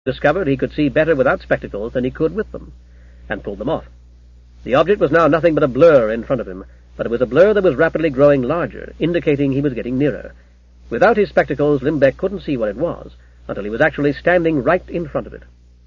discovered he could see better without spectacles than he could with them, and pulled them off. The object was now nothing but a blur in front of him, but it was a blur that was rapidly growing larger, indicating he was getting nearer. Without his spectacles, Limbeck couldn't see what it was, until he was actually standing right in front of it.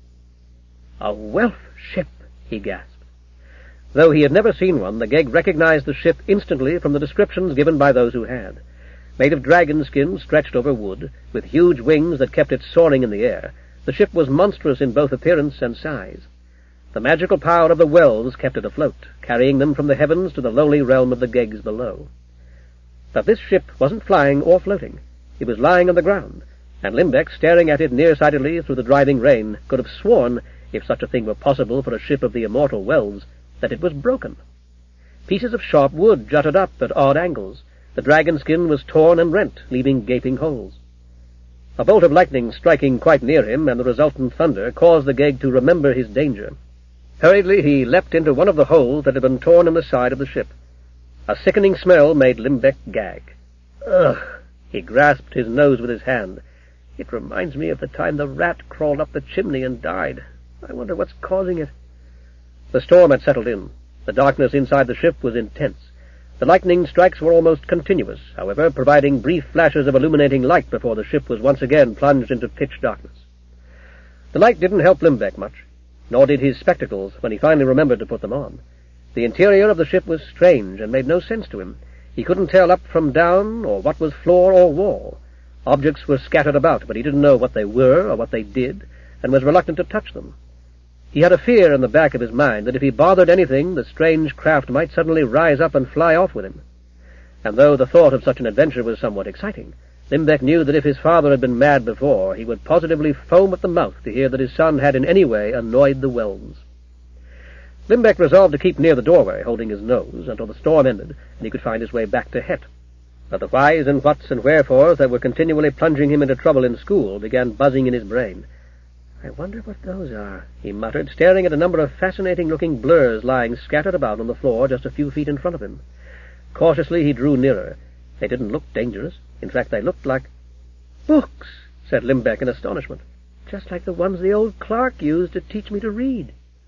"A Welf ship," he gasped. Though he had never seen one, the Geg recognized the ship instantly from the descriptions given by those who had. Made of dragon skin stretched over wood, with huge wings that kept it soaring in the air, the ship was monstrous in both appearance and size. The magical power of the Wells kept it afloat, carrying them from the heavens to the lowly realm of the Gegs below. But this ship wasn't flying or floating. It was lying on the ground, and Limbeck, staring at it nearsightedly through the driving rain, could have sworn, if such a thing were possible for a ship of the immortal Wells, that it was broken. Pieces of sharp wood jutted up at odd angles. The dragon skin was torn and rent, leaving gaping holes. A bolt of lightning striking quite near him, and the resultant thunder, caused the Geg to remember his danger. Hurriedly he leapt into one of the holes that had been torn in the side of the ship. A sickening smell made Limbeck gag. "Ugh!" He grasped his nose with his hand. "It reminds me of the time the rat crawled up the chimney and died. I wonder what's causing it." The storm had settled in. The darkness inside the ship was intense. The lightning strikes were almost continuous, however, providing brief flashes of illuminating light before the ship was once again plunged into pitch darkness. The light didn't help Limbeck much, nor did his spectacles when he finally remembered to put them on. The interior of the ship was strange and made no sense to him. He couldn't tell up from down, or what was floor or wall. Objects were scattered about, but he didn't know what they were or what they did, and was reluctant to touch them. He had a fear in the back of his mind that if he bothered anything, the strange craft might suddenly rise up and fly off with him. And though the thought of such an adventure was somewhat exciting, Limbeck knew that if his father had been mad before, he would positively foam at the mouth to hear that his son had in any way annoyed the Wells. Limbeck resolved to keep near the doorway, holding his nose, until the storm ended, and he could find his way back to Het. But the whys and whats and wherefores that were continually plunging him into trouble in school began buzzing in his brain. "I wonder what those are," he muttered, staring at a number of fascinating-looking blurs lying scattered about on the floor just a few feet in front of him. Cautiously he drew nearer. They didn't look dangerous. In fact, they looked like books, said Limbeck in astonishment. "Just like the ones the old clerk used to teach me to read."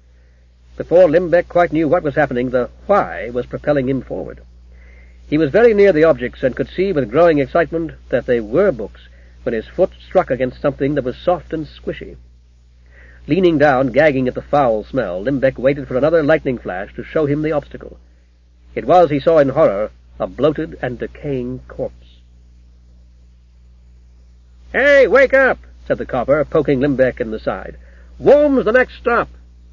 Before Limbeck quite knew what was happening, the why was propelling him forward. He was very near the objects and could see with growing excitement that they were books when his foot struck against something that was soft and squishy. Leaning down, gagging at the foul smell, Limbeck waited for another lightning flash to show him the obstacle. It was, he saw in horror, a bloated and decaying corpse. "Hey, wake up!" said the copper, poking Limbeck in the side. "Wom's the next stop."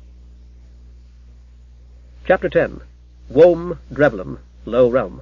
Chapter 10. Wom, Drevlin, Low Realm.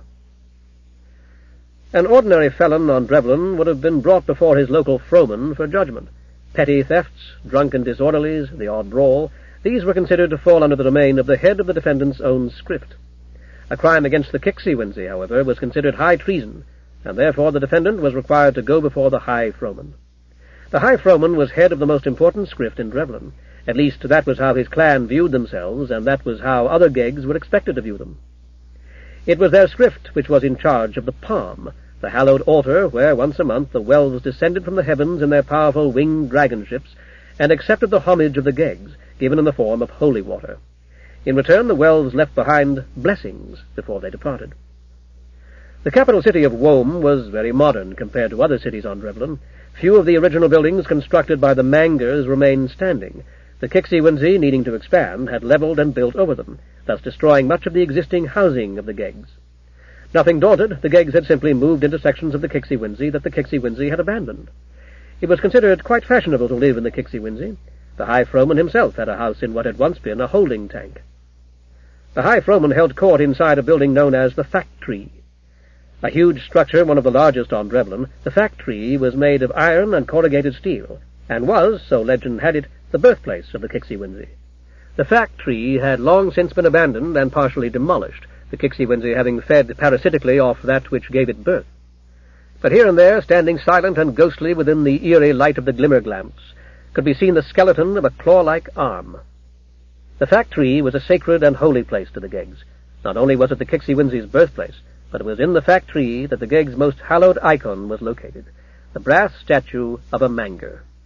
An ordinary felon on Drevlin would have been brought before his local fromen for judgment. Petty thefts, drunken disorderlies, the odd brawl, these were considered to fall under the domain of the head of the defendant's own script. A crime against the Kixie-Winzy, however, was considered high treason, and therefore the defendant was required to go before the High Froman. The High Froman was head of the most important script in Drevlin. At least that was how his clan viewed themselves, and that was how other Gegs were expected to view them. It was their script which was in charge of the Palm, the hallowed altar where once a month the Wells descended from the heavens in their powerful winged dragon ships and accepted the homage of the Gegs, given in the form of holy water. In return, the Wells left behind blessings before they departed. The capital city of Wom was very modern compared to other cities on Drevlin. Few of the original buildings constructed by the Mangers remained standing. The Kixie-Winzy, needing to expand, had leveled and built over them, thus destroying much of the existing housing of the Gegs. Nothing daunted, the Gegs had simply moved into sections of the Kixie-Winzy that the Kixie-Winzy had abandoned. It was considered quite fashionable to live in the Kixie-Winzy. The High Froman himself had a house in what had once been a holding tank. The High Froman held court inside a building known as the Factory. A huge structure, one of the largest on Drevlin, the Factory was made of iron and corrugated steel, and was, so legend had it, the birthplace of the Kixie-Winzy. The Factory had long since been abandoned and partially demolished, the Kixie-Winzy having fed parasitically off that which gave it birth. But here and there, standing silent and ghostly within the eerie light of the glimmer lamps, could be seen the skeleton of a claw-like arm. The Factory was a sacred and holy place to the Gegs. Not only was it the Kixie-Winzy's birthplace, but it was in the Factory that the Gegs' most hallowed icon was located, the brass statue of a Manger.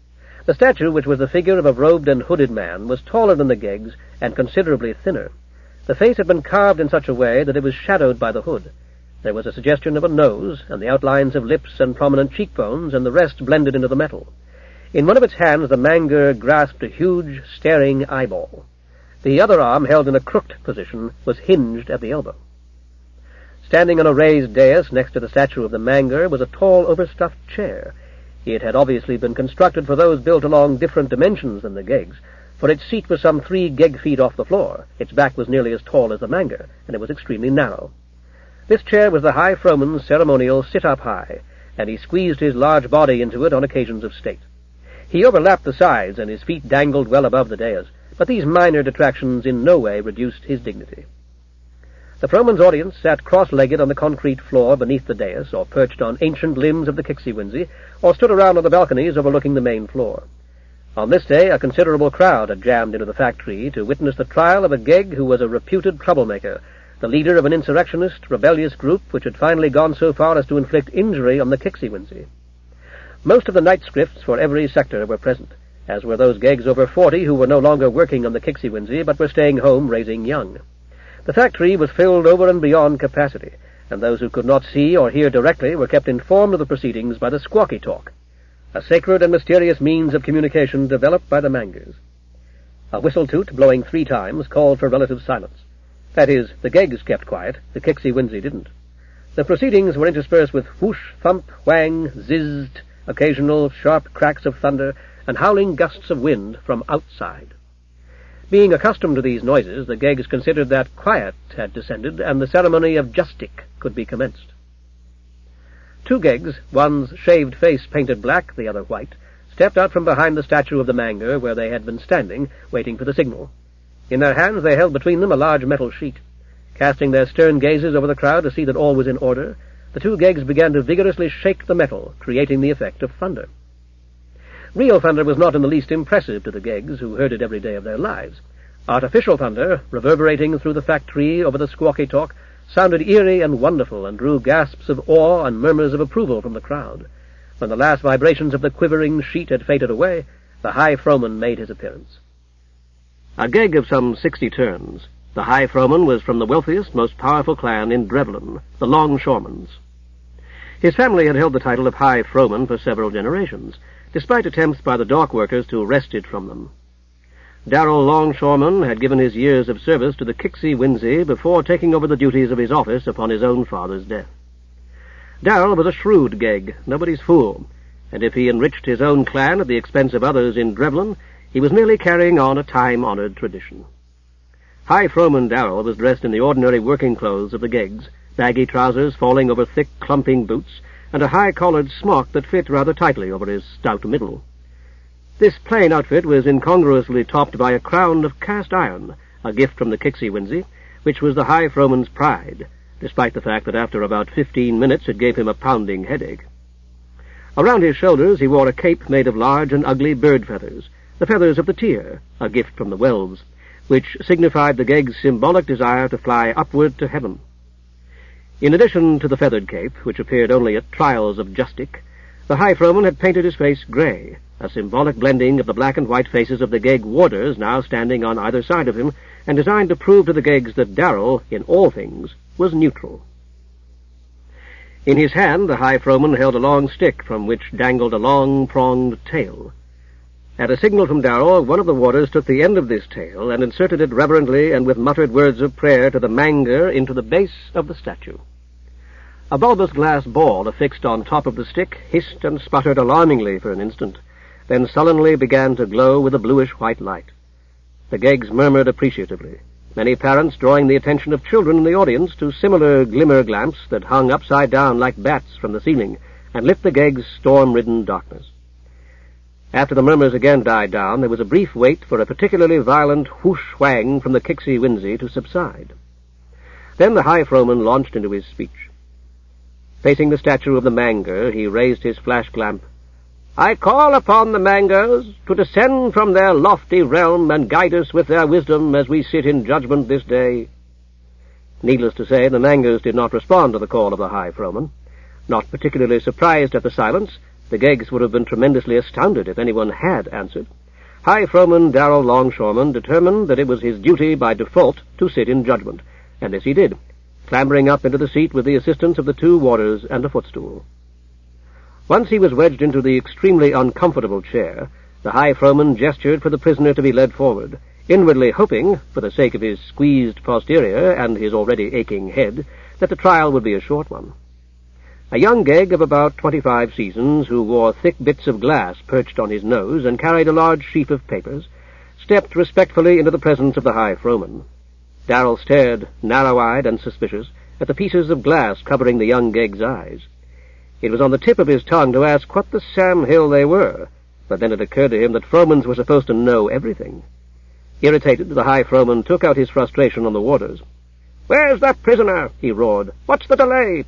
The statue, which was the figure of a robed and hooded man, was taller than the Geggs and considerably thinner. The face had been carved in such a way that it was shadowed by the hood. There was a suggestion of a nose, and the outlines of lips and prominent cheekbones, and the rest blended into the metal. In one of its hands the Mangr grasped a huge, staring eyeball. The other arm, held in a crooked position, was hinged at the elbow. Standing on a raised dais next to the statue of the Mangr was a tall, overstuffed chair. It had obviously been constructed for those built along different dimensions than the Geggs, for its seat was some 3 Gegg feet off the floor, its back was nearly as tall as the Mangr, and it was extremely narrow. This chair was the High Frohman's ceremonial sit-up-high, and he squeezed his large body into it on occasions of state. He overlapped the sides, and his feet dangled well above the dais, but these minor detractions in no way reduced his dignity. The Frohman's audience sat cross-legged on the concrete floor beneath the dais, or perched on ancient limbs of the Kixie-Winzy, or stood around on the balconies overlooking the main floor. On this day, a considerable crowd had jammed into the factory to witness the trial of a Gegg who was a reputed troublemaker, the leader of an insurrectionist, rebellious group which had finally gone so far as to inflict injury on the Kixie-Winzy. Most of the night scripts for every sector were present, as were those Geggs over 40 who were no longer working on the Kixie-Winzy, but were staying home raising young. The factory was filled over and beyond capacity, and those who could not see or hear directly were kept informed of the proceedings by the squawky-talk, a sacred and mysterious means of communication developed by the Mangrs. A whistle-toot, blowing 3 times, called for relative silence. That is, the Geggs kept quiet, the Kixie-Winzy didn't. The proceedings were interspersed with whoosh, thump, whang, zizzed, occasional sharp cracks of thunder, and howling gusts of wind from outside. Being accustomed to these noises, the Geggs considered that quiet had descended, and the ceremony of justic could be commenced. 2 Geggs, one's shaved face painted black, the other white, stepped out from behind the statue of the Mangr, where they had been standing, waiting for the signal. In their hands they held between them a large metal sheet. Casting their stern gazes over the crowd to see that all was in order, the 2 Geggs began to vigorously shake the metal, creating the effect of thunder. Real thunder was not in the least impressive to the Geggs, who heard it every day of their lives. Artificial thunder, reverberating through the factory over the squawky-talk, sounded eerie and wonderful, and drew gasps of awe and murmurs of approval from the crowd. When the last vibrations of the quivering sheet had faded away, the High Frohman made his appearance. A Gegg of some 60 turns, the High Frohman was from the wealthiest, most powerful clan in Drevlin, the Longshoremen's. His family had held the title of High Frohman for several generations, despite attempts by the dock workers to wrest it from them. Darrell Longshoreman had given his years of service to the Kixie-Winzy before taking over the duties of his office upon his own father's death. Darrell was a shrewd Gegg, nobody's fool, and if he enriched his own clan at the expense of others in Drevlin, he was merely carrying on a time-honored tradition. High Frohman Darrell was dressed in the ordinary working clothes of the Geggs, baggy trousers falling over thick, clumping boots, and a high-collared smock that fit rather tightly over his stout middle. This plain outfit was incongruously topped by a crown of cast iron, a gift from the Kixie-Winzy, which was the High Frohman's pride, despite the fact that after about 15 minutes it gave him a pounding headache. Around his shoulders he wore a cape made of large and ugly bird feathers, the feathers of the Tyr, a gift from the Wells, which signified the Gegg's symbolic desire to fly upward to heaven. In addition to the feathered cape, which appeared only at trials of justic, the High Frohman had painted his face grey, a symbolic blending of the black and white faces of the Gegg warders now standing on either side of him, and designed to prove to the Geggs that Darrell, in all things, was neutral. In his hand the High Frohman held a long stick from which dangled a long, pronged tail. At a signal from Darrell, one of the warders took the end of this tail and inserted it reverently and with muttered words of prayer to the Mangr into the base of the statue. A bulbous glass ball affixed on top of the stick hissed and sputtered alarmingly for an instant, then sullenly began to glow with a bluish-white light. The Geggs murmured appreciatively, many parents drawing the attention of children in the audience to similar glimmer lamps that hung upside down like bats from the ceiling and lit the Geggs' storm-ridden darkness. After the murmurs again died down, there was a brief wait for a particularly violent whoosh-whang from the Kixie-Winzy to subside. Then the High Frohman launched into his speech. Facing the statue of the Mangr, he raised his flash lamp. "I call upon the Mangrs to descend from their lofty realm and guide us with their wisdom as we sit in judgment this day." Needless to say, the Mangrs did not respond to the call of the High Frohman. Not particularly surprised at the silence, The Geggs would have been tremendously astounded if anyone had answered. High Froman Darrell Longshoreman determined that it was his duty by default to sit in judgment, and this he did, clambering up into the seat with the assistance of the 2 warders and a footstool. Once he was wedged into the extremely uncomfortable chair, the High Froman gestured for the prisoner to be led forward, inwardly hoping, for the sake of his squeezed posterior and his already aching head, that the trial would be a short one. A young Gegg of about 25 seasons, who wore thick bits of glass perched on his nose and carried a large sheaf of papers, stepped respectfully into the presence of the High Froman. Darrell stared, narrow-eyed and suspicious, at the pieces of glass covering the young Gegg's eyes. It was on the tip of his tongue to ask what the Sam Hill they were, but then it occurred to him that Fromans were supposed to know everything. Irritated, the High Froman took out his frustration on the warders. "Where's that prisoner?" he roared. "What's the delay?"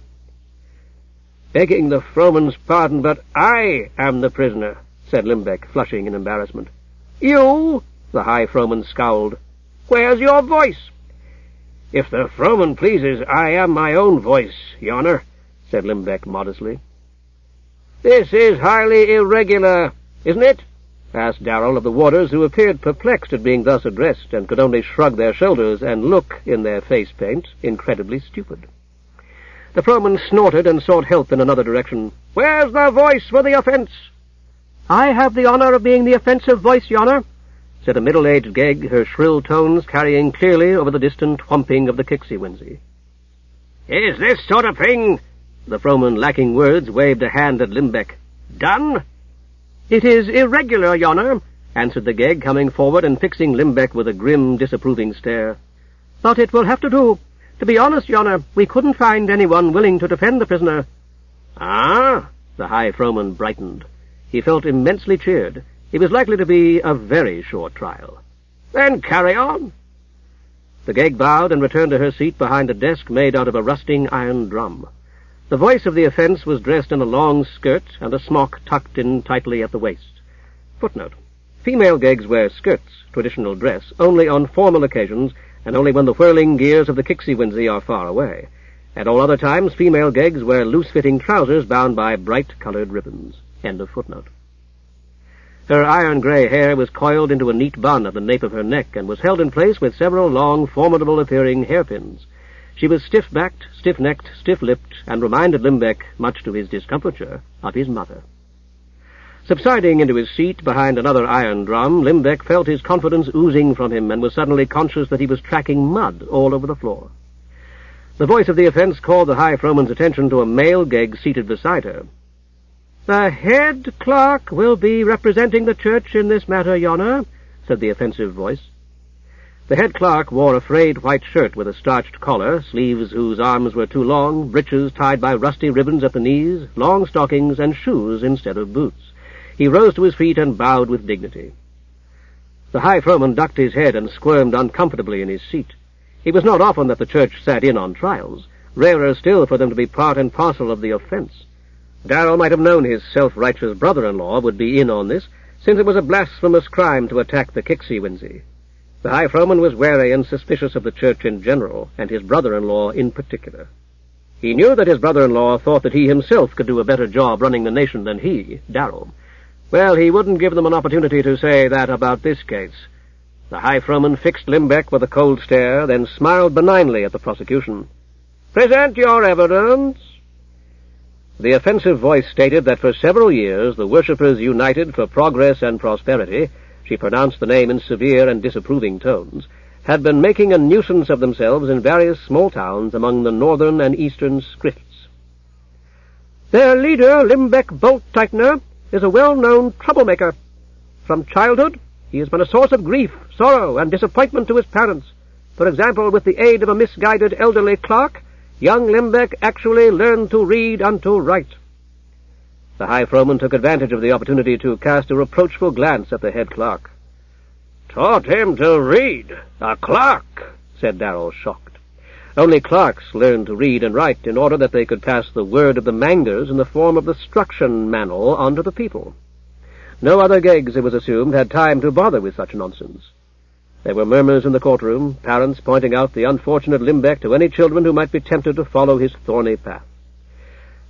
"Begging the Froman's pardon, but I am the prisoner," said Limbeck, flushing in embarrassment. "You?" the High Froman scowled. "Where's your voice?" "If the Froman pleases, I am my own voice, your Honor," said Limbeck modestly. "This is highly irregular, isn't it?" asked Darrell of the warders, who appeared perplexed at being thus addressed, and could only shrug their shoulders and look, in their face-paint, incredibly stupid. The Froman snorted and sought help in another direction. "Where's the voice for the offence?" "I have the honor of being the offensive voice, your Honor," said a middle-aged Gegg, her shrill tones carrying clearly over the distant whumping of the Kixie-Winsie. "Is this sort of thing—" The Froman, lacking words, waved a hand at Limbeck. "Done?" "It is irregular, your Honor," answered the Gegg, coming forward and fixing Limbeck with a grim, disapproving stare. "But it will have to do. To be honest, your Honor, we couldn't find anyone willing to defend the prisoner." "Ah?" The High Froman brightened. He felt immensely cheered. It was likely to be a very short trial. "Then carry on." The Gegg bowed and returned to her seat behind a desk made out of a rusting iron drum. The voice of the offence was dressed in a long skirt and a smock tucked in tightly at the waist. Footnote: female Geggs wear skirts, traditional dress, only on formal occasions and only when the whirling gears of the Kixie-Winsie are far away. At all other times, female Geggs wear loose-fitting trousers bound by bright-colored ribbons. End of footnote. Her iron-gray hair was coiled into a neat bun at the nape of her neck and was held in place with several long, formidable-appearing hairpins. She was stiff-backed, stiff-necked, stiff-lipped, and reminded Limbeck, much to his discomfiture, of his mother. Subsiding into his seat behind another iron drum, Limbeck felt his confidence oozing from him and was suddenly conscious that he was tracking mud all over the floor. The voice of the offence called the High Froman's attention to a male Gegg seated beside her. "The head clerk will be representing the church in this matter, your Honor," said the offensive voice. The head clerk wore a frayed white shirt with a starched collar, sleeves whose arms were too long, breeches tied by rusty ribbons at the knees, long stockings, and shoes instead of boots. He rose to his feet and bowed with dignity. The High Froman ducked his head and squirmed uncomfortably in his seat. It was not often that the church sat in on trials, rarer still for them to be part and parcel of the offence. Darrell might have known his self-righteous brother-in-law would be in on this, since it was a blasphemous crime to attack the Kixie-Winsie. The High Froman was wary and suspicious of the church in general, and his brother-in-law in particular. He knew that his brother-in-law thought that he himself could do a better job running the nation than he, Darrell. Well, he wouldn't give them an opportunity to say that about this case. The High Froman fixed Limbeck with a cold stare, then smiled benignly at the prosecution. "Present your evidence." The offensive voice stated that for several years the worshippers United for Progress and Prosperity, she pronounced the name in severe and disapproving tones, had been making a nuisance of themselves in various small towns among the northern and eastern scripts. "Their leader, Limbeck Bolt-Tightener, is a well-known troublemaker. From childhood, he has been a source of grief, sorrow, and disappointment to his parents. For example, with the aid of a misguided elderly clerk, young Limbeck actually learned to read and to write." The High Froman took advantage of the opportunity to cast a reproachful glance at the head clerk. "Taught him to read? A clerk?" said Darrell, shocked. Only clerks learned to read and write in order that they could pass the word of the Mangers in the form of the struction manual on to the people. No other Geggs, it was assumed, had time to bother with such nonsense. There were murmurs in the courtroom, parents pointing out the unfortunate Limbeck to any children who might be tempted to follow his thorny path.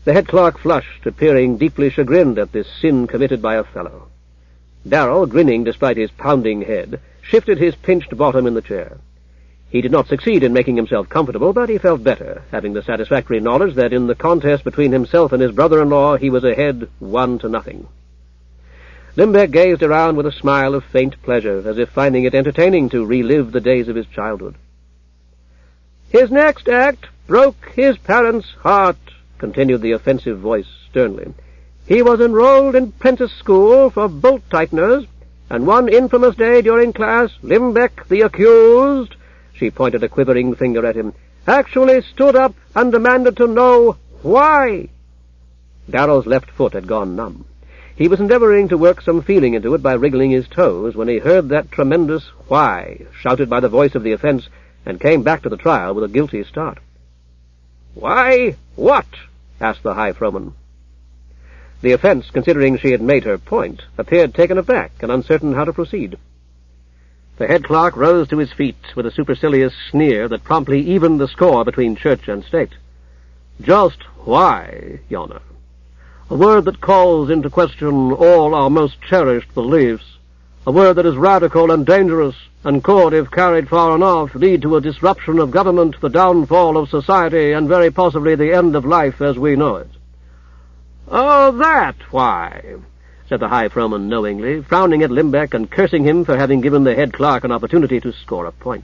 The head clerk flushed, appearing deeply chagrined at this sin committed by a fellow. Darrell, grinning despite his pounding head, shifted his pinched bottom in the chair. He did not succeed in making himself comfortable, but he felt better, having the satisfactory knowledge that in the contest between himself and his brother-in-law he was ahead 1-0. Limbeck gazed around with a smile of faint pleasure, as if finding it entertaining to relive the days of his childhood. "His next act broke his parents' heart," continued the offensive voice sternly. "He was enrolled in prentice school for bolt-tighteners, and one infamous day during class, Limbeck, the accused," she pointed a quivering finger at him, "actually stood up and demanded to know why." Darrell's left foot had gone numb. He was endeavoring to work some feeling into it by wriggling his toes when he heard that tremendous why shouted by the voice of the offense, and came back to the trial with a guilty start. "Why what?" asked the High Frohman. The offense, considering she had made her point, appeared taken aback and uncertain how to proceed. The head clerk rose to his feet with a supercilious sneer that promptly evened the score between church and state. "Just why, Your Honor? A word that calls into question all our most cherished beliefs, a word that is radical and dangerous, and could, if carried far enough, lead to a disruption of government, the downfall of society, and very possibly the end of life as we know it." "Oh, that why," said the High Frohman knowingly, frowning at Limbeck and cursing him for having given the head clerk an opportunity to score a point.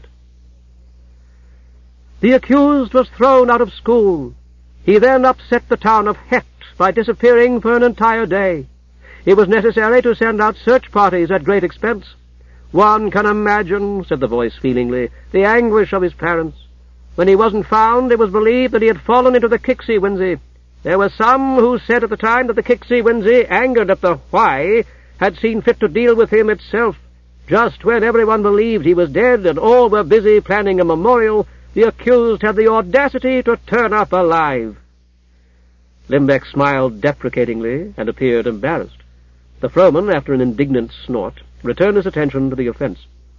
"The accused was thrown out of school. He then upset the town of Hecht by disappearing for an entire day. It was necessary to send out search parties at great expense. One can imagine," said the voice feelingly, "the anguish of his parents. When he wasn't found, it was believed that he had fallen into the Kixie-Winzy. There were some who said at the time that the Kixie-Winzy, angered at the why, had seen fit to deal with him itself. Just when everyone believed he was dead and all were busy planning a memorial, the accused had the audacity to turn up alive." Limbeck smiled deprecatingly and appeared embarrassed. The Frohman, after an indignant snort, returned his attention to the offense.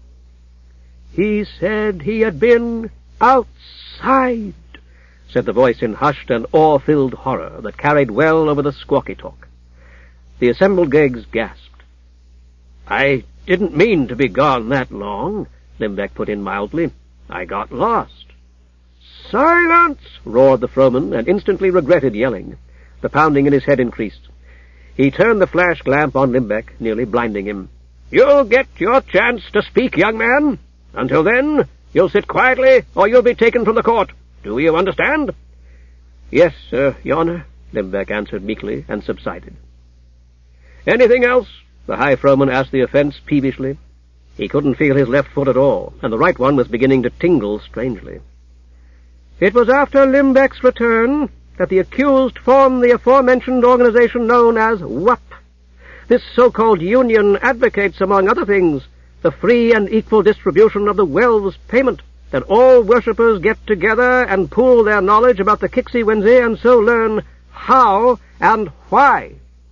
"He said he had been outside," said the voice in hushed and awe-filled horror that carried well over the squawky talk. The assembled Geggs gasped. "I didn't mean to be gone that long," Limbeck put in mildly. "I got lost." "Silence!" roared the Frohman, and instantly regretted yelling. The pounding in his head increased. He turned the flash lamp on Limbeck, nearly blinding him. "You'll get your chance to speak, young man. Until then, you'll sit quietly, or you'll be taken from the court. Do you understand?" "Yes, sir, Your Honor," Limbeck answered meekly, and subsided. "Anything else?" the High Frohman asked the offense peevishly. He couldn't feel his left foot at all, and the right one was beginning to tingle strangely. "It was after Limbeck's return that the accused formed the aforementioned organization known as WUP. This so-called union advocates, among other things, the free and equal distribution of the Wells payment, that all worshippers get together and pool their knowledge about the Kixie-Winzy and so learn how and why."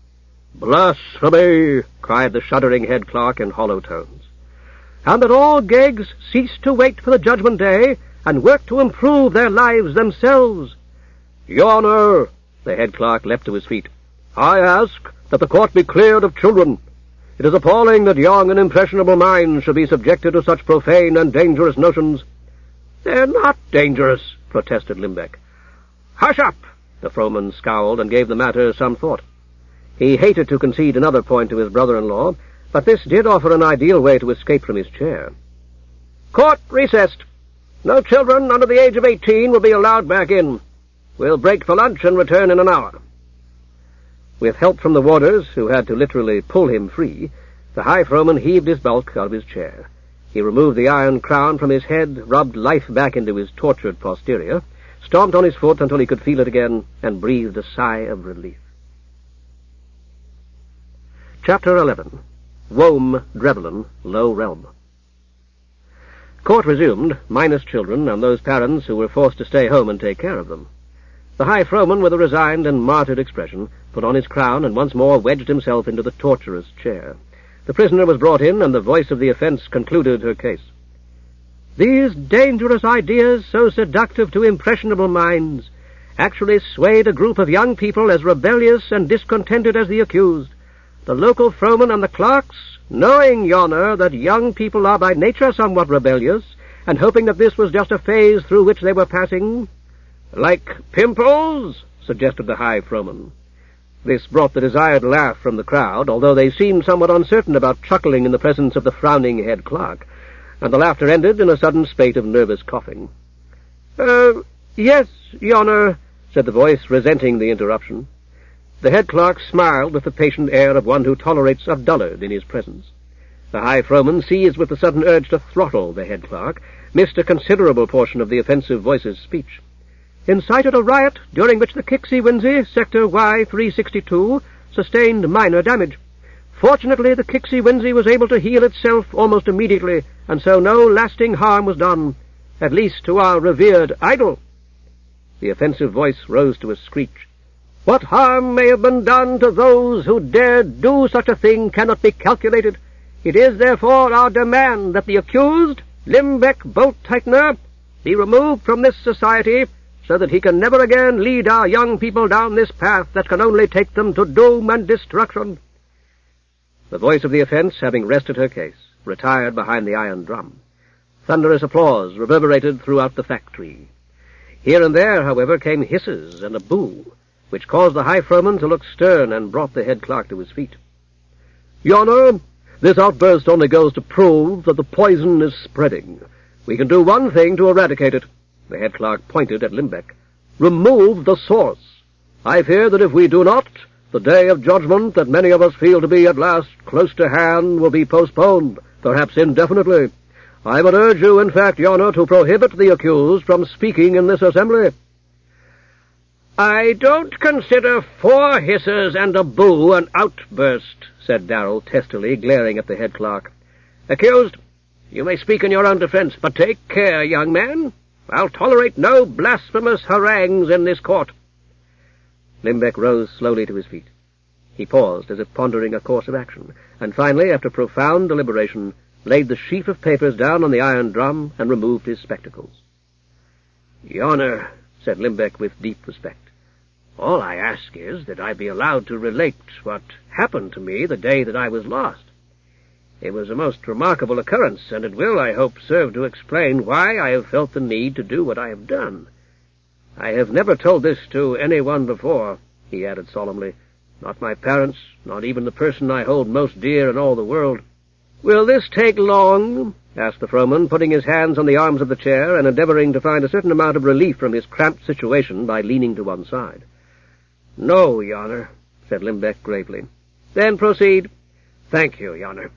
"Blasphemy!" cried the shuddering head clerk in hollow tones. "And that all Geggs cease to wait for the judgment day and work to improve their lives themselves." "Your Honor," the head clerk leapt to his feet, "I ask that the court be cleared of children. It is appalling that young and impressionable minds should be subjected to such profane and dangerous notions." "They're not dangerous," protested Limbeck. "Hush up!" The Frohman scowled and gave the matter some thought. He hated to concede another point to his brother-in-law, but this did offer an ideal way to escape from his chair. "Court recessed. No children under the age of 18 will be allowed back in. We'll break for lunch and return in an hour." With help from the warders, who had to literally pull him free, the High Frohman heaved his bulk out of his chair. He removed the iron crown from his head, rubbed life back into his tortured posterior, stomped on his foot until he could feel it again, and breathed a sigh of relief. Chapter 11. Wome Drevlin, Low Realm. Court resumed, minus children and those parents who were forced to stay home and take care of them. The High Frohman, with a resigned and martyred expression, put on his crown and once more wedged himself into the torturer's chair. The prisoner was brought in, and the voice of the offense concluded her case. "These dangerous ideas, so seductive to impressionable minds, actually swayed a group of young people as rebellious and discontented as the accused. The local Fromen and the clerks, knowing, Your Honor, that young people are by nature somewhat rebellious, and hoping that this was just a phase through which they were passing. Like pimples, suggested the High Fromen. This brought the desired laugh from the crowd, although they seemed somewhat uncertain about chuckling in the presence of the frowning head clerk, and the laughter ended in a sudden spate of nervous coughing. Yes, Your Honor, said the voice, resenting the interruption. The head clerk smiled with the patient air of one who tolerates a dullard in his presence. The High Fromen, seized with the sudden urge to throttle the head clerk, missed a considerable portion of the offensive voice's speech. Incited a riot during which the Kixie-Winzy, Sector Y-362, sustained minor damage. Fortunately, the Kixie-Winzy was able to heal itself almost immediately, and so no lasting harm was done, at least to our revered idol. The offensive voice rose to a screech. What harm may have been done to those who dared do such a thing cannot be calculated. It is therefore our demand that the accused, Limbeck Bolt-Tightener, be removed from this society, so that he can never again lead our young people down this path that can only take them to doom and destruction. The voice of the offense, having rested her case, retired behind the iron drum. Thunderous applause reverberated throughout the factory. Here and there, however, came hisses and a boo, which caused the High Fromen to look stern and brought the head clerk to his feet. Your Honor, this outburst only goes to prove that the poison is spreading. We can do one thing to eradicate it. The head clerk pointed at Limbeck. Remove the source. I fear that if we do not, the day of judgment that many of us feel to be at last close to hand will be postponed, perhaps indefinitely. I would urge you, in fact, Your Honor, to prohibit the accused from speaking in this assembly. I don't consider 4 hisses and a boo an outburst, said Darrell testily, glaring at the head clerk. Accused, you may speak in your own defense, but take care, young man. I'll tolerate no blasphemous harangues in this court. Limbeck rose slowly to his feet. He paused as if pondering a course of action, and finally, after profound deliberation, laid the sheaf of papers down on the iron drum and removed his spectacles. Your Honor, said Limbeck with deep respect, all I ask is that I be allowed to relate what happened to me the day that I was lost. It was a most remarkable occurrence, and it will, I hope, serve to explain why I have felt the need to do what I have done. I have never told this to anyone before, he added solemnly, not my parents, not even the person I hold most dear in all the world. Will this take long? Asked the Fromen, putting his hands on the arms of the chair and endeavoring to find a certain amount of relief from his cramped situation by leaning to one side. No, Your Honor, said Limbeck gravely. Then proceed. Thank you, Your Honor.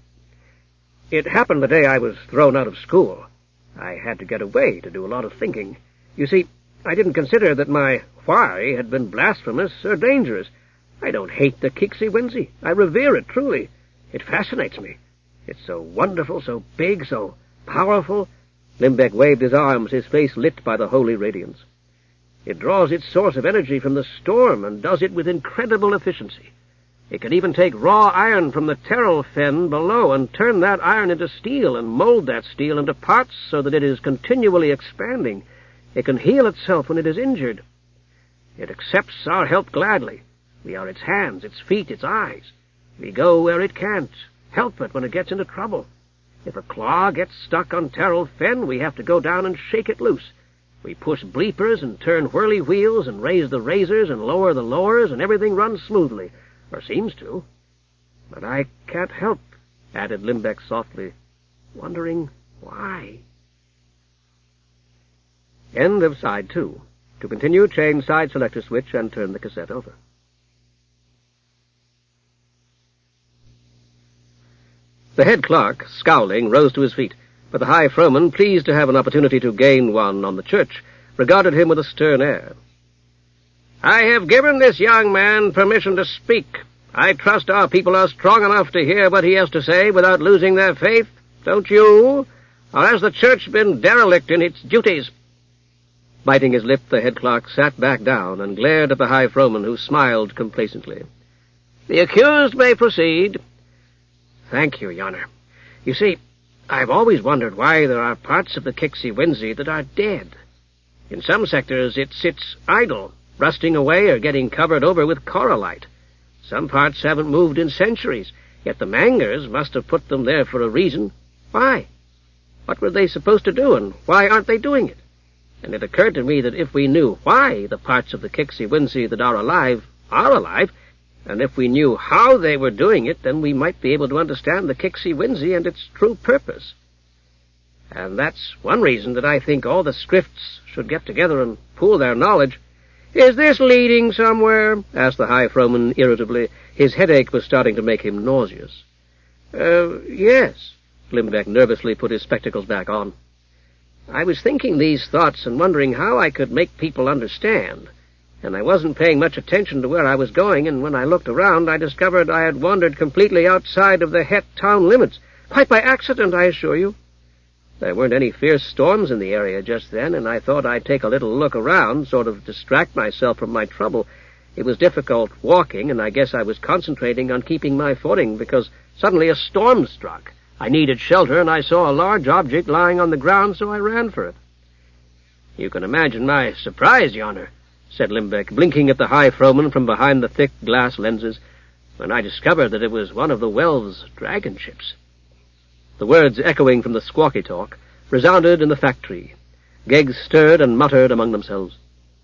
It happened the day I was thrown out of school. I had to get away to do a lot of thinking. You see, I didn't consider that my why had been blasphemous or dangerous. I don't hate the Kixie-Winzy. I revere it, truly. It fascinates me. It's so wonderful, so big, so powerful. Limbeck waved his arms, his face lit by the holy radiance. It draws its source of energy from the storm and does it with incredible efficiency. It can even take raw iron from the Terrell fen below and turn that iron into steel and mold that steel into parts so that it is continually expanding. It can heal itself when it is injured. It accepts our help gladly. We are its hands, its feet, its eyes. We go where it can't. Help it when it gets into trouble. If a claw gets stuck on Terrell fen, we have to go down and shake it loose. We push bleepers and turn whirly wheels and raise the raisers and lower the lowers, and everything runs smoothly, or seems to. But I can't help, added Limbeck softly, wondering why. End of side 2. To continue, change side selector switch and turn the cassette over. The head clerk, scowling, rose to his feet, but the High Fromen, pleased to have an opportunity to gain one on the church, regarded him with a stern air. I have given this young man permission to speak. I trust our people are strong enough to hear what he has to say without losing their faith, don't you? Or has the church been derelict in its duties? Biting his lip, the head clerk sat back down and glared at the High Fromen, who smiled complacently. The accused may proceed. Thank you, Your Honor. You see, I've always wondered why there are parts of the Kixie-Winzy that are dead. In some sectors it sits idle, rusting away or getting covered over with corallite. Some parts haven't moved in centuries, yet the Mangers must have put them there for a reason. Why? What were they supposed to do, and why aren't they doing it? And it occurred to me that if we knew why the parts of the Kixie-Winsie that are alive, and if we knew how they were doing it, then we might be able to understand the Kixie-Winsie and its true purpose. And that's one reason that I think all the Skrifts should get together and pool their knowledge. "Is this leading somewhere?" asked the High Frohman irritably. His headache was starting to make him nauseous. Yes." Limbeck nervously put his spectacles back on. "I was thinking these thoughts and wondering how I could make people understand, and I wasn't paying much attention to where I was going, and when I looked around I discovered I had wandered completely outside of the Het town limits, quite by accident, I assure you. There weren't any fierce storms in the area just then, and I thought I'd take a little look around, sort of distract myself from my trouble. It was difficult walking, and I guess I was concentrating on keeping my footing, because suddenly a storm struck. I needed shelter, and I saw a large object lying on the ground, so I ran for it." "You can imagine my surprise, Your Honor," said Limbeck, blinking at the High Frohman from behind the thick glass lenses, "when I discovered that it was one of the Wells' dragon ships." The words, echoing from the squawky talk, resounded in the factory. Geggs stirred and muttered among themselves.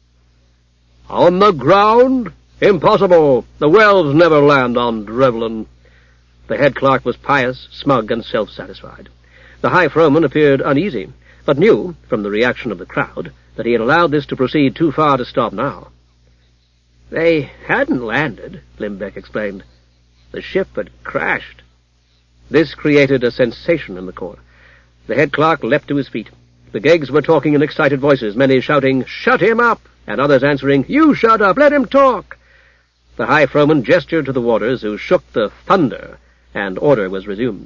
"On the ground? Impossible! The Wells never land on Drevlin." The head clerk was pious, smug, and self-satisfied. The High Frohman appeared uneasy, but knew, from the reaction of the crowd, that he had allowed this to proceed too far to stop now. "They hadn't landed," Limbeck explained. "The ship had crashed." This created a sensation in the court. The head clerk leapt to his feet. The Geggs were talking in excited voices, many shouting, "Shut him up!" and others answering, "You shut up! Let him talk!" The High Frohman gestured to the warders, who shook the thunder, and order was resumed.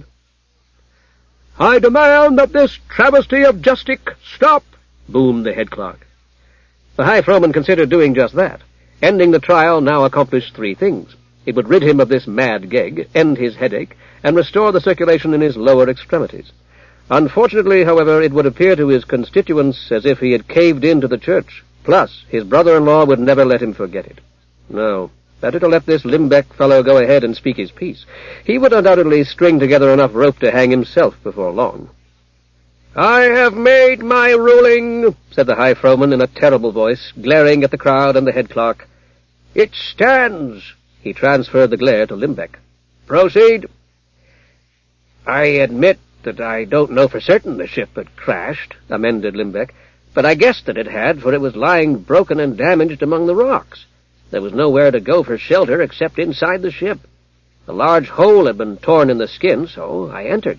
"I demand that this travesty of justice stop!" boomed the head clerk. The High Frohman considered doing just that. Ending the trial now accomplished three things. It would rid him of this mad Gegg, end his headache, and restore the circulation in his lower extremities. Unfortunately, however, it would appear to his constituents as if he had caved in to the church. Plus, his brother-in-law would never let him forget it. No, better to let this Limbeck fellow go ahead and speak his piece. He would undoubtedly string together enough rope to hang himself before long. "I have made my ruling," said the High Frohman in a terrible voice, glaring at the crowd and the head clerk. "It stands." He transferred the glare to Limbeck. "Proceed." "I admit that I don't know for certain the ship had crashed," amended Limbeck, "but I guessed that it had, for it was lying broken and damaged among the rocks. There was nowhere to go for shelter except inside the ship. A large hole had been torn in the skin, so I entered."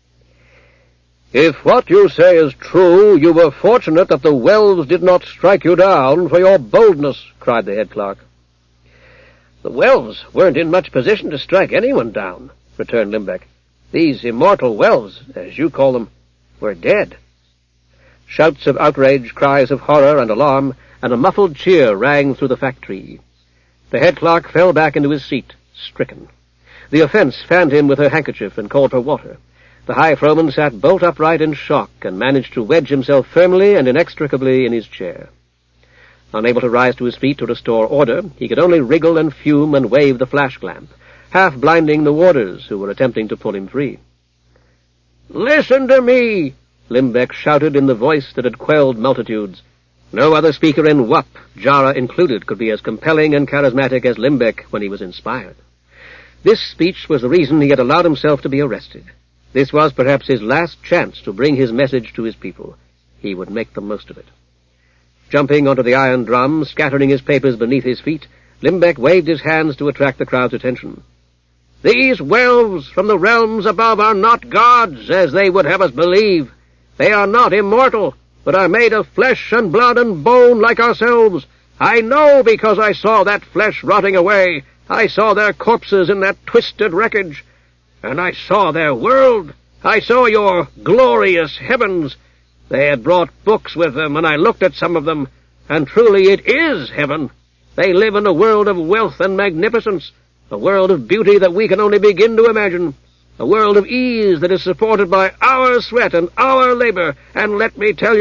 "If what you say is true, you were fortunate that the Wells did not strike you down for your boldness," cried the head clerk. "The Wells weren't in much position to strike anyone down," returned Limbeck. "These immortal Wells, as you call them, were dead." Shouts of outrage, cries of horror and alarm, and a muffled cheer rang through the factory. The head clerk fell back into his seat, stricken. The offense fanned him with her handkerchief and called for water. The High Frohman sat bolt upright in shock and managed to wedge himself firmly and inextricably in his chair. Unable to rise to his feet to restore order, he could only wriggle and fume and wave the flash lamp, half blinding the warders who were attempting to pull him free. "Listen to me!" Limbeck shouted in the voice that had quelled multitudes. No other speaker in Wup, Jara included, could be as compelling and charismatic as Limbeck when he was inspired. This speech was the reason he had allowed himself to be arrested. This was perhaps his last chance to bring his message to his people. He would make the most of it. Jumping onto the iron drum, scattering his papers beneath his feet, Limbeck waved his hands to attract the crowd's attention. "These Wells from the realms above are not gods, as they would have us believe. They are not immortal, but are made of flesh and blood and bone like ourselves. I know because I saw that flesh rotting away. I saw their corpses in that twisted wreckage. And I saw their world. I saw your glorious heavens. They had brought books with them, and I looked at some of them, and truly it is heaven. They live in a world of wealth and magnificence, a world of beauty that we can only begin to imagine, a world of ease that is supported by our sweat and our labor, and let me tell you,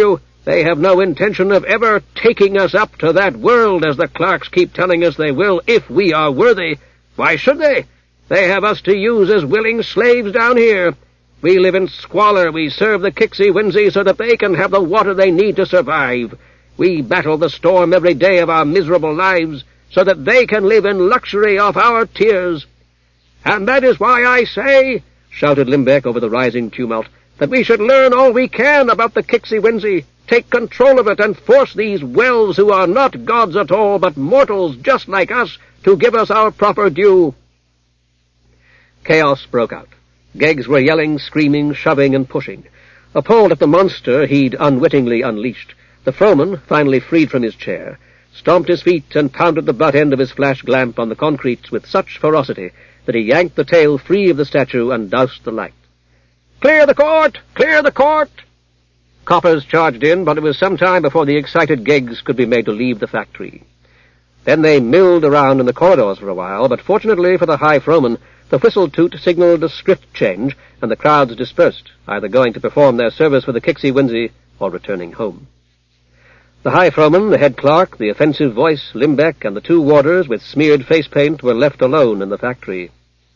They have no intention of ever taking us up to that world, as the Clarks keep telling us they will, if we are worthy. Why should they? They have us to use as willing slaves down here. We live in squalor. We serve the Kixie-Winsie so that they can have the water they need to survive. We battle the storm every day of our miserable lives so that they can live in luxury off our tears. And that is why I say, shouted Limbeck over the rising tumult, that we should learn all we can about the Kixie-Winsie, take control of it, and force these Wells, who are not gods at all, but mortals just like us, to give us our proper due. Chaos broke out. Geggs were yelling, screaming, shoving, and pushing. Appalled at the monster he'd unwittingly unleashed, the Frohman, finally freed from his chair, stomped his feet and pounded the butt end of his flash glamp on the concrete with such ferocity that he yanked the tail free of the statue and doused the light. "Clear the court! Clear the court!" Coppers charged in, but it was some time before the excited Geggs could be made to leave the factory. Then they milled around in the corridors for a while, but fortunately for the High Frohman, the whistle-toot signaled a swift change, and the crowds dispersed, either going to perform their service for the Kixie-Winsie or returning home. The High Frohman, the head clerk, the offensive voice, Limbeck, and the two warders with smeared face paint were left alone in the factory.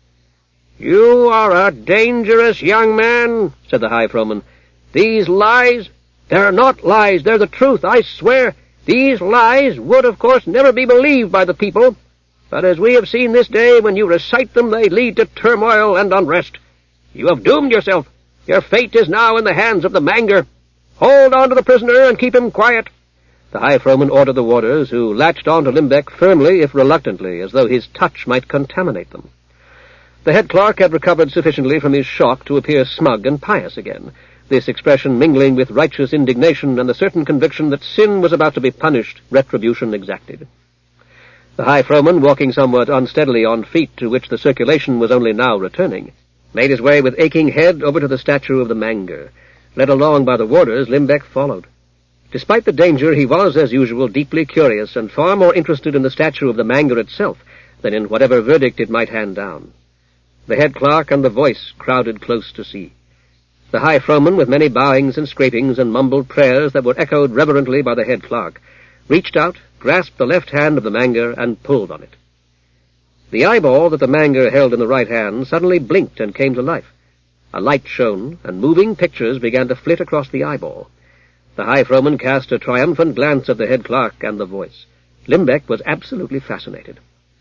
"You are a dangerous young man," said the High Frohman. "These lies—" "They're not lies, they're the truth, I swear. These lies would, of course, never be believed by the people. But as we have seen this day, when you recite them, they lead to turmoil and unrest. You have doomed yourself. Your fate is now in the hands of the Manger. Hold on to the prisoner and keep him quiet." The High Frohman ordered the warders, who latched on to Limbeck firmly, if reluctantly, as though his touch might contaminate them. The head clerk had recovered sufficiently from his shock to appear smug and pious again, this expression mingling with righteous indignation and the certain conviction that sin was about to be punished, retribution exacted. The High Frohman, walking somewhat unsteadily on feet to which the circulation was only now returning, made his way with aching head over to the statue of the Manger. Led along by the warders, Limbeck followed. Despite the danger, he was, as usual, deeply curious and far more interested in the statue of the Manger itself than in whatever verdict it might hand down. The head clerk and the voice crowded close to see. The High Frohman, with many bowings and scrapings and mumbled prayers that were echoed reverently by the head clerk, reached out, grasped the left hand of the Manger, and pulled on it. The eyeball that the Manger held in the right hand suddenly blinked and came to life. A light shone, and moving pictures began to flit across the eyeball. The High Frohman cast a triumphant glance at the head clerk and the voice. Limbeck was absolutely fascinated.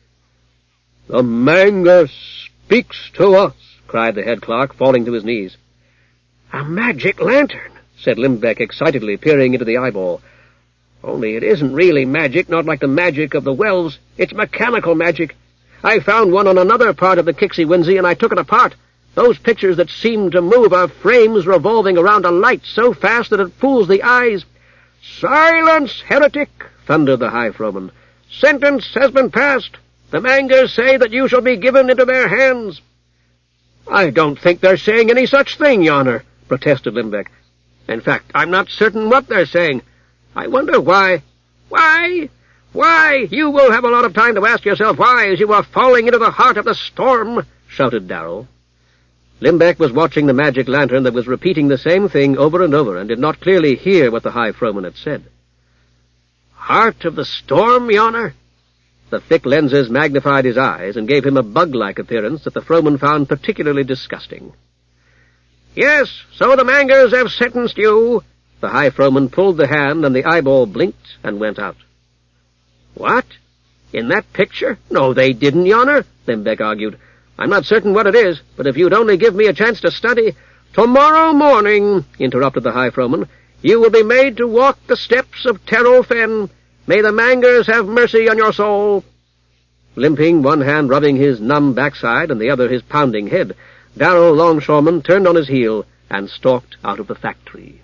"The Manger speaks to us," cried the head clerk, falling to his knees. "A magic lantern," said Limbeck excitedly, peering into the eyeball. "Only it isn't really magic, not like the magic of the Wells. It's mechanical magic. I found one on another part of the Kixie-Winsie, and I took it apart. Those pictures that seem to move are frames revolving around a light so fast that it fools the eyes." "Silence, heretic!" thundered the High Frohman. "Sentence has been passed. The Mangers say that you shall be given into their hands." "I don't think they're saying any such thing, Your Honor," protested Limbeck. "In fact, I'm not certain what they're saying. I wonder why—" "Why? Why? You will have a lot of time to ask yourself why as you are falling into the heart of the storm," shouted Darrell. Limbeck was watching the magic lantern that was repeating the same thing over and over and did not clearly hear what the High Frohman had said. "Heart of the storm, Your Honor?" The thick lenses magnified his eyes and gave him a bug-like appearance that the Frohman found particularly disgusting. "Yes, so the Mangers have sentenced you." The High Frohman pulled the hand, and the eyeball blinked and went out. "What? In that picture? No, they didn't, Your Honor," Limbeck argued. "I'm not certain what it is, but if you'd only give me a chance to study—" "Tomorrow morning," interrupted the High Frohman, "you will be made to walk the steps of Terrell Fen. May the Mangers have mercy on your soul." Limping, one hand rubbing his numb backside and the other his pounding head, Darrell Longshoreman turned on his heel and stalked out of the factory.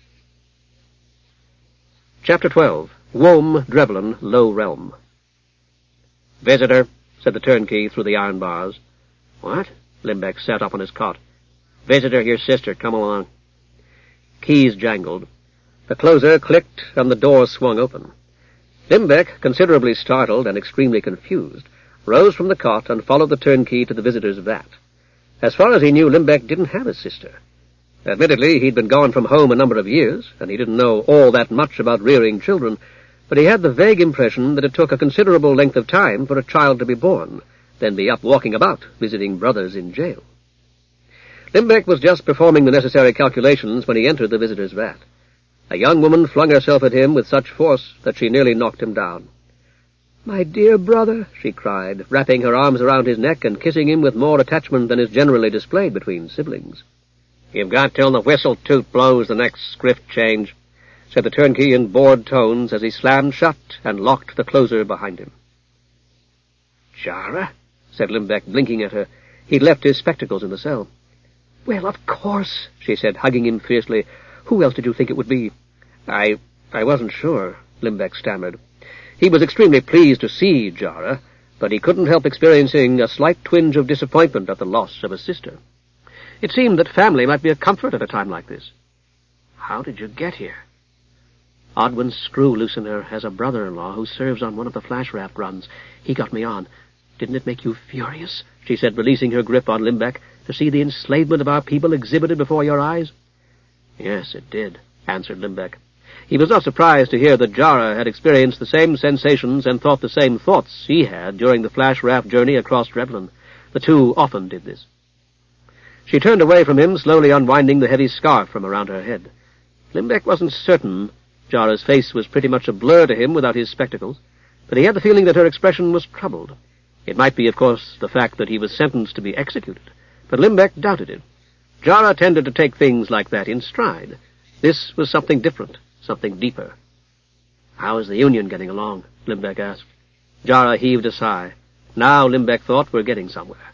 Chapter 12. Wom, Drevlin, Low Realm. "Visitor," said the turnkey through the iron bars. "What?" Limbeck sat up on his cot. "Visitor, your sister. Come along." Keys jangled. The closer clicked, and the door swung open. Limbeck, considerably startled and extremely confused, rose from the cot and followed the turnkey to the visitor's vat. As far as he knew, Limbeck didn't have a sister. Admittedly, he'd been gone from home a number of years, and he didn't know all that much about rearing children, but he had the vague impression that it took a considerable length of time for a child to be born, then be up walking about, visiting brothers in jail. Limbeck was just performing the necessary calculations when he entered the visitor's vat. A young woman flung herself at him with such force that she nearly knocked him down. "My dear brother," she cried, wrapping her arms around his neck and kissing him with more attachment than is generally displayed between siblings. "You've got till the whistle-toot blows the next script change," said the turnkey in bored tones as he slammed shut and locked the closer behind him. "Jara?" said Limbeck, blinking at her. He'd left his spectacles in the cell. "Well, of course," she said, hugging him fiercely. "Who else did you think it would be?" I wasn't sure," Limbeck stammered. He was extremely pleased to see Jara, but he couldn't help experiencing a slight twinge of disappointment at the loss of a sister. It seemed that family might be a comfort at a time like this. "How did you get here?" "Odwin Screw-Loosener has a brother-in-law who serves on one of the flash raft runs. He got me on. Didn't it make you furious," she said, releasing her grip on Limbeck, "to see the enslavement of our people exhibited before your eyes?" "Yes, it did," answered Limbeck. He was not surprised to hear that Jara had experienced the same sensations and thought the same thoughts he had during the flash raft journey across Drevlin. The two often did this. She turned away from him, slowly unwinding the heavy scarf from around her head. Limbeck wasn't certain. Jara's face was pretty much a blur to him without his spectacles, but he had the feeling that her expression was troubled. It might be, of course, the fact that he was sentenced to be executed, but Limbeck doubted it. Jara tended to take things like that in stride. This was something different, something deeper. "How is the Union getting along?" Limbeck asked. Jara heaved a sigh. Now, Limbeck thought, we're getting somewhere.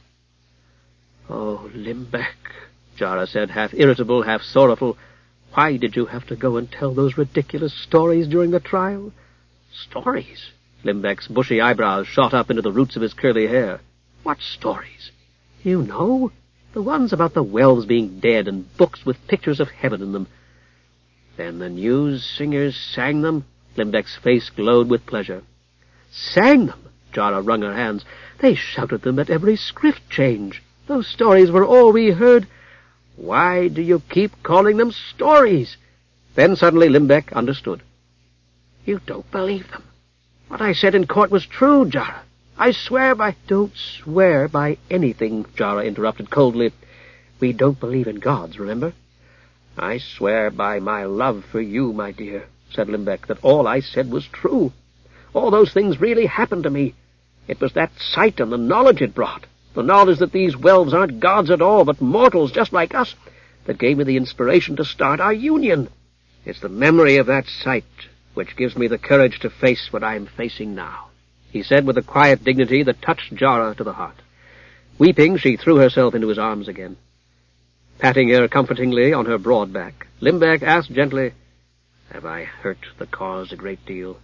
"Oh, Limbeck," Jara said, half irritable, half sorrowful, "why did you have to go and tell those ridiculous stories during the trial?" "Stories?" Limbeck's bushy eyebrows shot up into the roots of his curly hair. "What stories?" "You know, the ones about the Wells being dead and books with pictures of heaven in them." "Then the news singers sang them?" Limbeck's face glowed with pleasure. "Sang them?" Jara wrung her hands. "They shouted them at every script change. Those stories were all we heard." "Why do you keep calling them stories?" Then suddenly Limbeck understood. "You don't believe them. What I said in court was true, Jara. I swear by—" "Don't swear by anything," Jara interrupted coldly. "We don't believe in gods, remember?" "I swear by my love for you, my dear," said Limbeck, "that all I said was true. All those things really happened to me. It was that sight and the knowledge it brought, the knowledge that these Welves aren't gods at all, but mortals just like us, that gave me the inspiration to start our union. It's the memory of that sight which gives me the courage to face what I am facing now," he said with a quiet dignity that touched Jara to the heart. Weeping, she threw herself into his arms again. Patting her comfortingly on her broad back, Limbeck asked gently, "Have I hurt the cause a great deal?"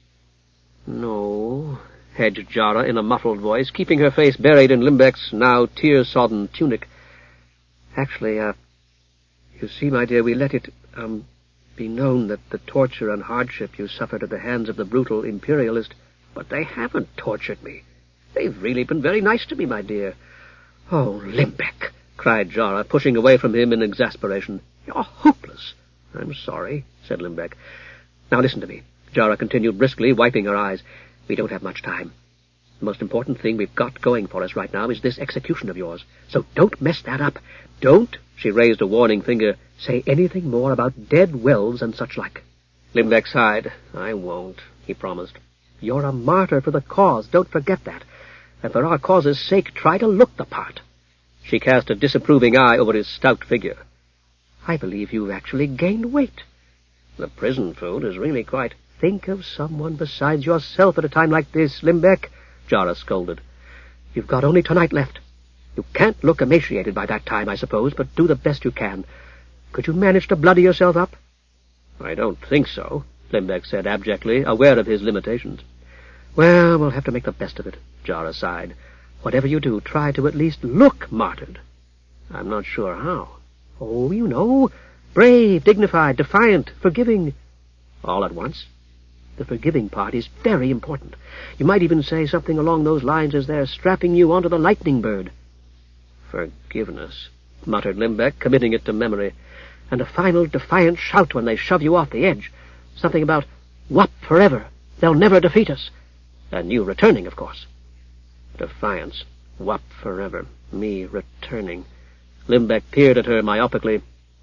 "No," hedged Jara in a muffled voice, keeping her face buried in Limbeck's now tear-sodden tunic. "Actually, you see, my dear, we let it, be known that the torture and hardship you suffered at the hands of the brutal imperialist—" "But they haven't tortured me. They've really been very nice to me, my dear." "Oh, Limbeck!" cried Jara, pushing away from him in exasperation. "You're hopeless." "I'm sorry," said Limbeck. "Now listen to me," Jara continued briskly, wiping her eyes. "We don't have much time. The most important thing we've got going for us right now is this execution of yours. So don't mess that up. Don't," she raised a warning finger, "say anything more about dead Welves and such like." Limbeck sighed. "I won't," he promised. "You're a martyr for the cause, don't forget that. And for our cause's sake, try to look the part." She cast a disapproving eye over his stout figure. "I believe you've actually gained weight." "The prison food is really quite—" "Think of someone besides yourself at a time like this, Limbeck," Jara scolded. "You've got only tonight left. You can't look emaciated by that time, I suppose, but do the best you can. Could you manage to bloody yourself up?" "I don't think so," Limbeck said abjectly, aware of his limitations. "Well, we'll have to make the best of it," Jara sighed. "Whatever you do, try to at least look martyred." "I'm not sure how." "Oh, you know. Brave, dignified, defiant, forgiving." "All at once?" "The forgiving part is very important. You might even say something along those lines as they're strapping you onto the lightning bird." "Forgiveness," muttered Limbeck, committing it to memory. and a final defiant shout when they shove you off the edge. Something about, "Whup forever. They'll never defeat us." And you returning, of course. Defiance. Whup forever. Me returning. Limbeck peered at her myopically.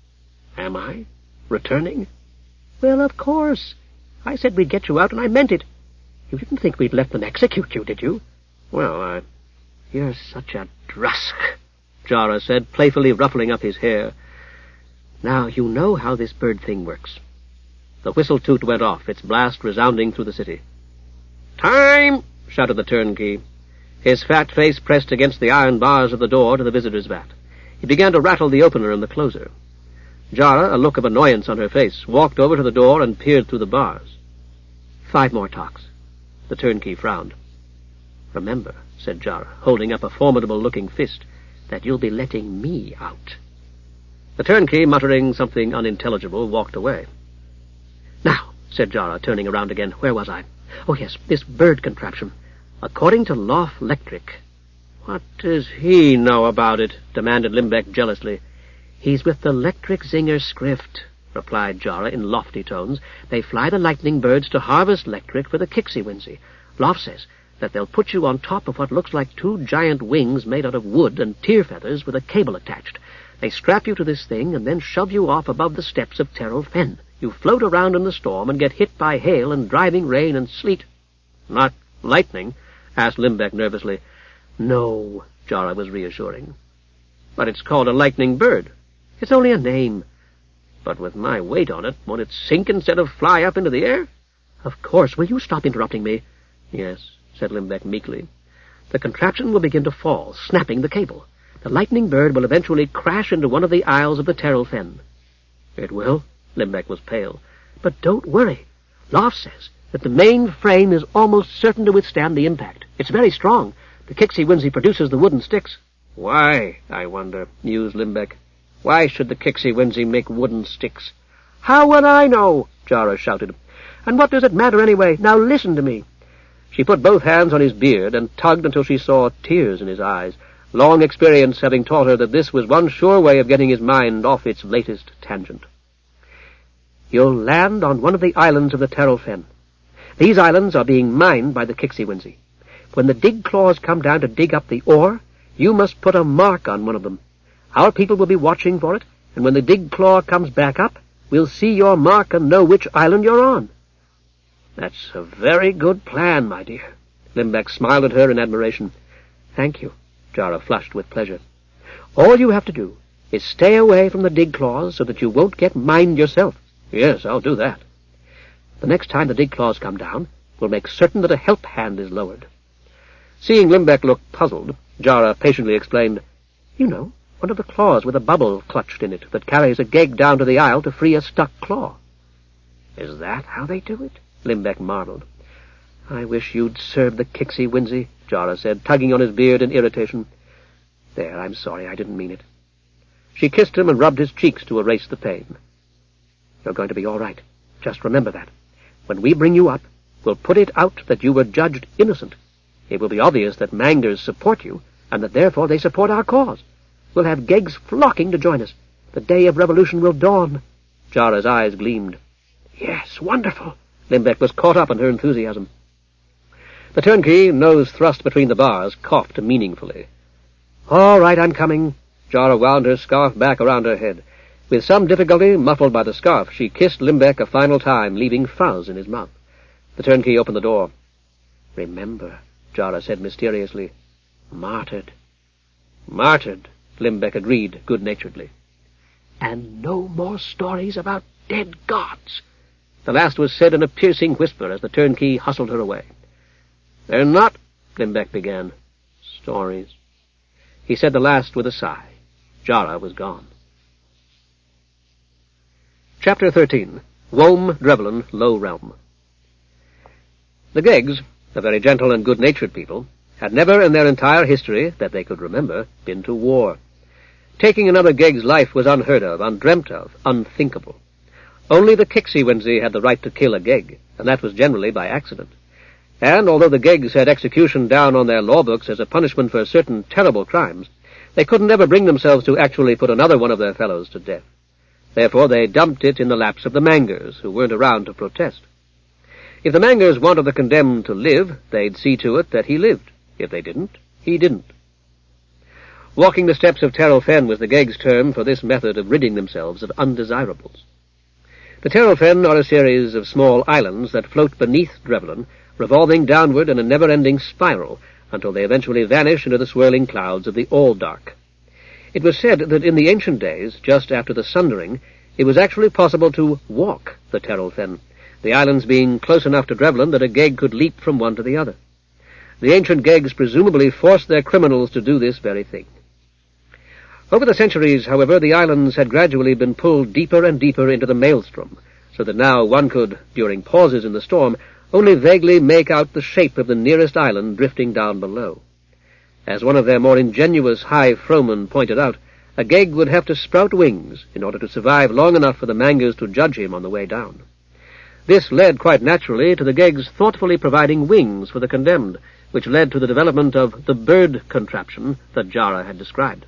Am I? Returning? Well, of course. I said we'd get you out, and I meant it. You didn't think we'd let them execute you, did you? Well, You're such a drusk, Jara said, playfully ruffling up his hair. Now, you know how this bird thing works. The whistle-toot went off, its blast resounding through the city. "Time!" shouted the turnkey. His fat face pressed against the iron bars of the door to the visitor's vat. He began to rattle the opener and the closer. Jara, a look of annoyance on her face, walked over to the door and peered through the bars. 5 more talks. The turnkey frowned. "Remember," said Jara, holding up a formidable-looking fist, "that you'll be letting me out." The turnkey, muttering something unintelligible, walked away. "Now," said Jara, turning around again, "where was I? Oh, yes, this bird contraption. According to Loff Electric." "What does he know about it?" demanded Limbeck jealously. "He's with the Electric Zinger Skrift," replied Jara in lofty tones. "They fly the lightning birds to harvest electric for the Kixie-Winzy. Loff says that they'll put you on top of what looks like 2 giant wings made out of wood and tear feathers with a cable attached. They strap you to this thing and then shove you off above the steps of Terrell Fen. You float around in the storm and get hit by hail and driving rain and sleet." "Not lightning?" asked Limbeck nervously. "No," Jara was reassuring. "But it's called a lightning bird." "It's only a name." "But with my weight on it, won't it sink instead of fly up into the air?" "Of course. Will you stop interrupting me?" "Yes," said Limbeck meekly. "The contraption will begin to fall, snapping the cable. The lightning bird will eventually crash into one of the aisles of the Terrell Fen." "It will?" Limbeck was pale. "But don't worry. Loff says that the main frame is almost certain to withstand the impact. It's very strong. The Kixie-Winzy produces the wooden sticks." "Why, I wonder," mused Limbeck. "Why should the Kixie-Winzy make wooden sticks?" "How would I know?" Jara shouted. "And what does it matter anyway? Now listen to me." She put both hands on his beard and tugged until she saw tears in his eyes, long experience having taught her that this was one sure way of getting his mind off its latest tangent. "You'll land on one of the islands of the Terrell Fen. These islands are being mined by the Kixie-Winzy. When the dig claws come down to dig up the ore, you must put a mark on one of them. Our people will be watching for it, and when the dig claw comes back up, we'll see your mark and know which island you're on." "That's a very good plan, my dear." Limbeck smiled at her in admiration. "Thank you." Jara flushed with pleasure. "All you have to do is stay away from the dig claws so that you won't get mined yourself." "Yes, I'll do that." "The next time the dig claws come down, we'll make certain that a help hand is lowered." Seeing Limbeck look puzzled, Jara patiently explained, "You know, one of the claws with a bubble clutched in it that carries a geg down to the aisle to free a stuck claw." "Is that how they do it?" Limbeck marveled. "I wish you'd served the Kixie-Winzy," Jara said, tugging on his beard in irritation. "There, I'm sorry, I didn't mean it." She kissed him and rubbed his cheeks to erase the pain. "You're going to be all right. Just remember that. When we bring you up, we'll put it out that you were judged innocent. It will be obvious that Mangers support you, and that therefore they support our cause. We'll have Gegs flocking to join us. The day of revolution will dawn." Jara's eyes gleamed. "Yes, wonderful." Limbeck was caught up in her enthusiasm. The turnkey, nose thrust between the bars, coughed meaningfully. "All right, I'm coming." Jara wound her scarf back around her head. With some difficulty, muffled by the scarf, she kissed Limbeck a final time, leaving fuzz in his mouth. The turnkey opened the door. "Remember," Jara said mysteriously, "martyred." "Martyred," Limbeck agreed good-naturedly. "And no more stories about dead gods." The last was said in a piercing whisper as the turnkey hustled her away. "They're not," Limbeck began. "Stories." He said the last with a sigh. Jara was gone. Chapter 13. Wome Drevlin, Low Realm. The Geggs, a very gentle and good-natured people, had never in their entire history, that they could remember, been to war. Taking another Gegg's life was unheard of, undreamt of, unthinkable. Only the Kixie-Winzy had the right to kill a Gegg, and that was generally by accident. And although the Geggs had execution down on their law books as a punishment for certain terrible crimes, they couldn't ever bring themselves to actually put another one of their fellows to death. Therefore they dumped it in the laps of the Mangers, who weren't around to protest. If the Mangers wanted the condemned to live, they'd see to it that he lived. If they didn't, he didn't. Walking the steps of Terrell Fen was the Geggs' term for this method of ridding themselves of undesirables. The Terrell Fen are a series of small islands that float beneath Drevlin, revolving downward in a never-ending spiral until they eventually vanish into the swirling clouds of the Alldark. It was said that in the ancient days, just after the Sundering, it was actually possible to walk the Terrell Fen, the islands being close enough to Drevlin that a Gegg could leap from one to the other. The ancient Geggs presumably forced their criminals to do this very thing. Over the centuries, however, the islands had gradually been pulled deeper and deeper into the maelstrom, so that now one could, during pauses in the storm, only vaguely make out the shape of the nearest island drifting down below. As one of their more ingenious high fromen pointed out, a Gegg would have to sprout wings in order to survive long enough for the Mangers to judge him on the way down. This led quite naturally to the Geggs thoughtfully providing wings for the condemned, which led to the development of the bird contraption that Jara had described.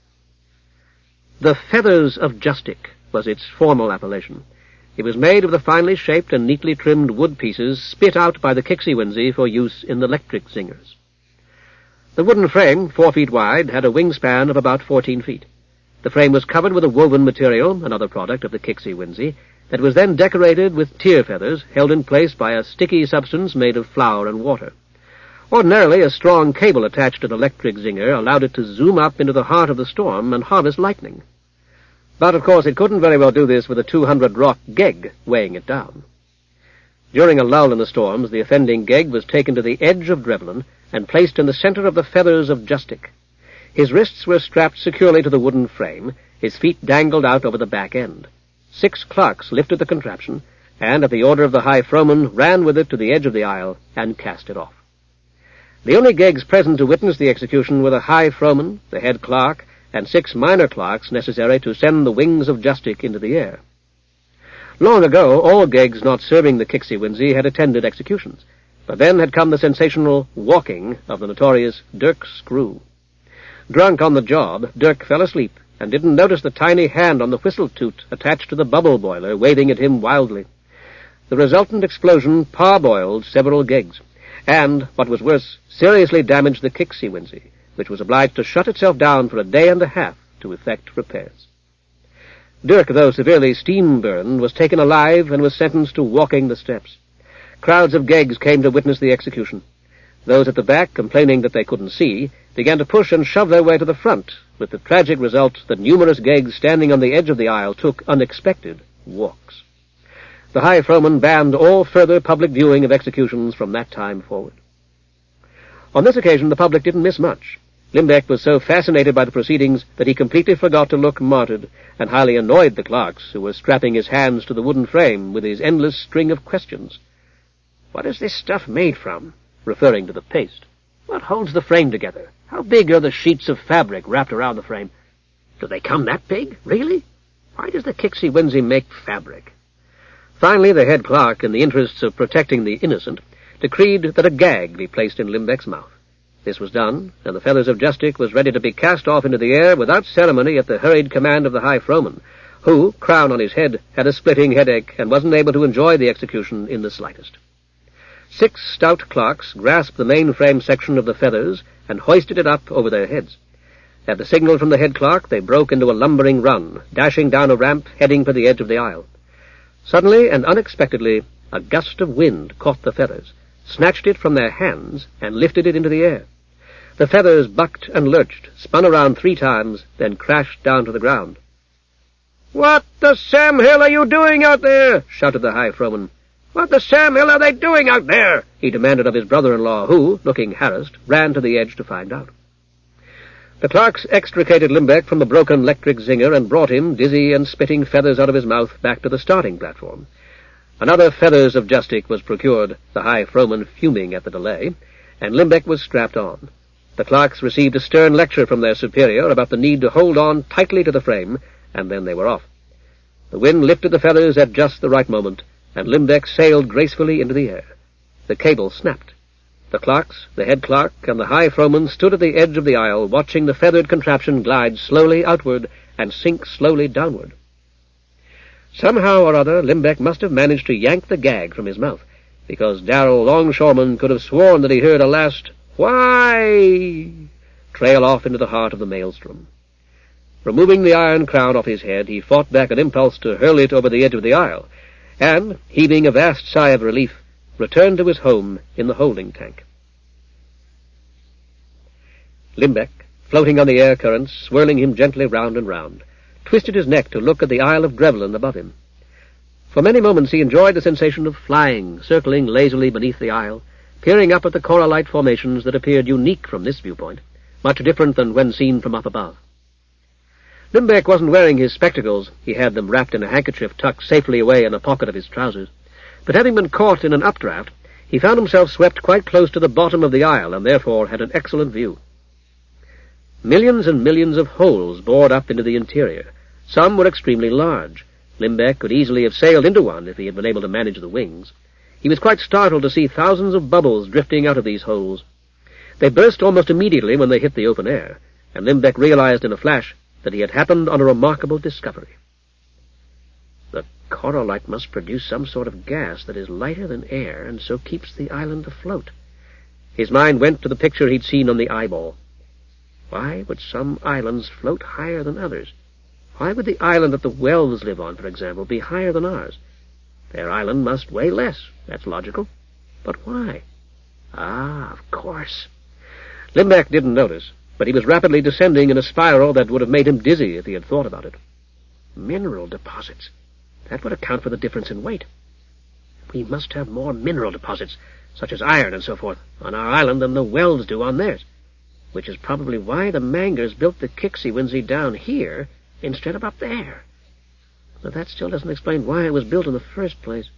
The Feathers of Justic was its formal appellation. It was made of the finely shaped and neatly trimmed wood pieces spit out by the Kixie-Winzy for use in the electric zingers. The wooden frame, 4 feet wide, had a wingspan of about 14 feet. The frame was covered with a woven material, another product of the Kixie-Winzy, that was then decorated with tear feathers held in place by a sticky substance made of flour and water. Ordinarily, a strong cable attached to an electric zinger allowed it to zoom up into the heart of the storm and harvest lightning. But, of course, it couldn't very well do this with a 200-rock Gegg weighing it down. During a lull in the storms, the offending Gegg was taken to the edge of Drevlin and placed in the center of the Feathers of Justic. His wrists were strapped securely to the wooden frame, his feet dangled out over the back end. 6 clerks lifted the contraption, and, at the order of the High Fromen, ran with it to the edge of the aisle and cast it off. The only Geggs present to witness the execution were the High Fromen, the head clerk, and 6 minor clerks necessary to send the wings of Justic into the air. Long ago, all Geggs not serving the Kixie-Winzy had attended executions, but then had come the sensational walking of the notorious Dirk Screw. Drunk on the job, Dirk fell asleep and didn't notice the tiny hand on the whistle-toot attached to the bubble boiler waving at him wildly. The resultant explosion parboiled several Geggs, and, what was worse, seriously damaged the Kixie-Winzy, which was obliged to shut itself down for a day and a half to effect repairs. Dirk, though severely steam-burned, was taken alive and was sentenced to walking the steps. Crowds of Geggs came to witness the execution. Those at the back, complaining that they couldn't see, began to push and shove their way to the front, with the tragic result that numerous Geggs standing on the edge of the aisle took unexpected walks. The High Fromen banned all further public viewing of executions from that time forward. On this occasion the public didn't miss much. Limbeck was so fascinated by the proceedings that he completely forgot to look martyred, and highly annoyed the clerks, who were strapping his hands to the wooden frame with his endless string of questions. "What is this stuff made from?" referring to the paste. "What holds the frame together? How big are the sheets of fabric wrapped around the frame? Do they come that big? Really? Why does the Kixie-Winzy make fabric?" Finally, the head clerk, in the interests of protecting the innocent, decreed that a gag be placed in Limbeck's mouth. This was done, and the Feathers of Justic was ready to be cast off into the air without ceremony at the hurried command of the High Fromen, who, crown on his head, had a splitting headache and wasn't able to enjoy the execution in the slightest. 6 stout clerks grasped the main-frame section of the feathers and hoisted it up over their heads. At the signal from the head clerk, they broke into a lumbering run, dashing down a ramp heading for the edge of the aisle. Suddenly and unexpectedly, a gust of wind caught the feathers, snatched it from their hands, and lifted it into the air. The feathers bucked and lurched, spun around 3 times, then crashed down to the ground. "What the Sam Hill are you doing out there?" shouted the High Fromen. "What the Sam Hill are they doing out there?" he demanded of his brother-in-law, who, looking harassed, ran to the edge to find out. The clerks extricated Limbeck from the broken electric zinger and brought him, dizzy and spitting feathers out of his mouth, back to the starting platform. Another Feathers of Justic was procured, the High Fromen fuming at the delay, and Limbeck was strapped on. The clerks received a stern lecture from their superior about the need to hold on tightly to the frame, and then they were off. The wind lifted the feathers at just the right moment, and Limbeck sailed gracefully into the air. The cable snapped. The clerks, the head clerk, and the High Fromen stood at the edge of the aisle, watching the feathered contraption glide slowly outward and sink slowly downward. Somehow or other, Limbeck must have managed to yank the gag from his mouth, because Darrell Longshoreman could have sworn that he heard a last "Why?" trail off into the heart of the maelstrom. Removing the iron crown off his head, he fought back an impulse to hurl it over the edge of the aisle, and, heaving a vast sigh of relief, returned to his home in the holding tank. Limbeck, floating on the air currents, swirling him gently round and round, twisted his neck to look at the Isle of Grevlin above him. For many moments he enjoyed the sensation of flying, circling lazily beneath the isle, peering up at the corallite formations that appeared unique from this viewpoint, much different than when seen from up above. Limbeck wasn't wearing his spectacles. He had them wrapped in a handkerchief tucked safely away in a pocket of his trousers. But having been caught in an updraft, he found himself swept quite close to the bottom of the isle, and therefore had an excellent view. Millions and millions of holes bored up into the interior. Some were extremely large. Limbeck could easily have sailed into one if he had been able to manage the wings. He was quite startled to see thousands of bubbles drifting out of these holes. They burst almost immediately when they hit the open air, and Limbeck realized in a flash that he had happened on a remarkable discovery. The corallite must produce some sort of gas that is lighter than air and so keeps the island afloat. His mind went to the picture he'd seen on the eyeball. Why would some islands float higher than others? Why would the island that the Wells live on, for example, be higher than ours? Their island must weigh less. That's logical. But why? Ah, of course. Limbeck didn't notice, but he was rapidly descending in a spiral that would have made him dizzy if he had thought about it. Mineral deposits. That would account for the difference in weight. We must have more mineral deposits, such as iron and so forth, on our island than the Wells do on theirs, which is probably why the Mangers built the Kixie-Winzy down here instead of up there. But that still doesn't explain why it was built in the first place.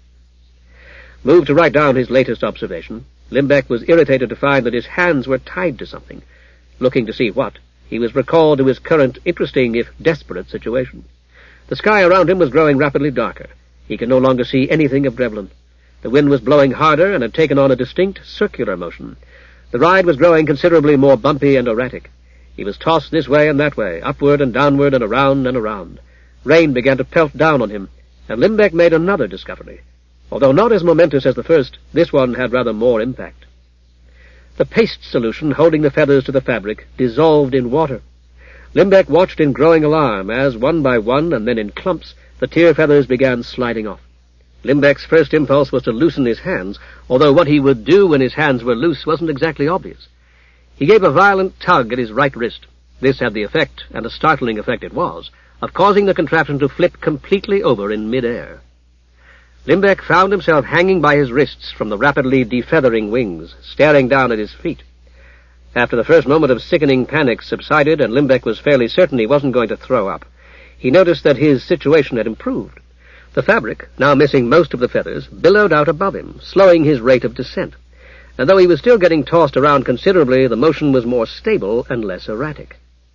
Moved to write down his latest observation, Limbeck was irritated to find that his hands were tied to something. Looking to see what, he was recalled to his current interesting, if desperate, situation. The sky around him was growing rapidly darker. He could no longer see anything of Grevlin. The wind was blowing harder and had taken on a distinct circular motion. The ride was growing considerably more bumpy and erratic. He was tossed this way and that way, upward and downward and around and around. Rain began to pelt down on him, and Limbeck made another discovery. Although not as momentous as the first, this one had rather more impact. The paste solution holding the feathers to the fabric dissolved in water. Limbeck watched in growing alarm as, one by one and then in clumps, the tear feathers began sliding off. Limbeck's first impulse was to loosen his hands, although what he would do when his hands were loose wasn't exactly obvious. He gave a violent tug at his right wrist. This had the effect, and a startling effect it was, of causing the contraption to flip completely over in mid-air. Limbeck found himself hanging by his wrists from the rapidly defeathering wings, staring down at his feet. After the first moment of sickening panic subsided and Limbeck was fairly certain he wasn't going to throw up, he noticed that his situation had improved. The fabric, now missing most of the feathers, billowed out above him, slowing his rate of descent. And though he was still getting tossed around considerably, the motion was more stable and less erratic.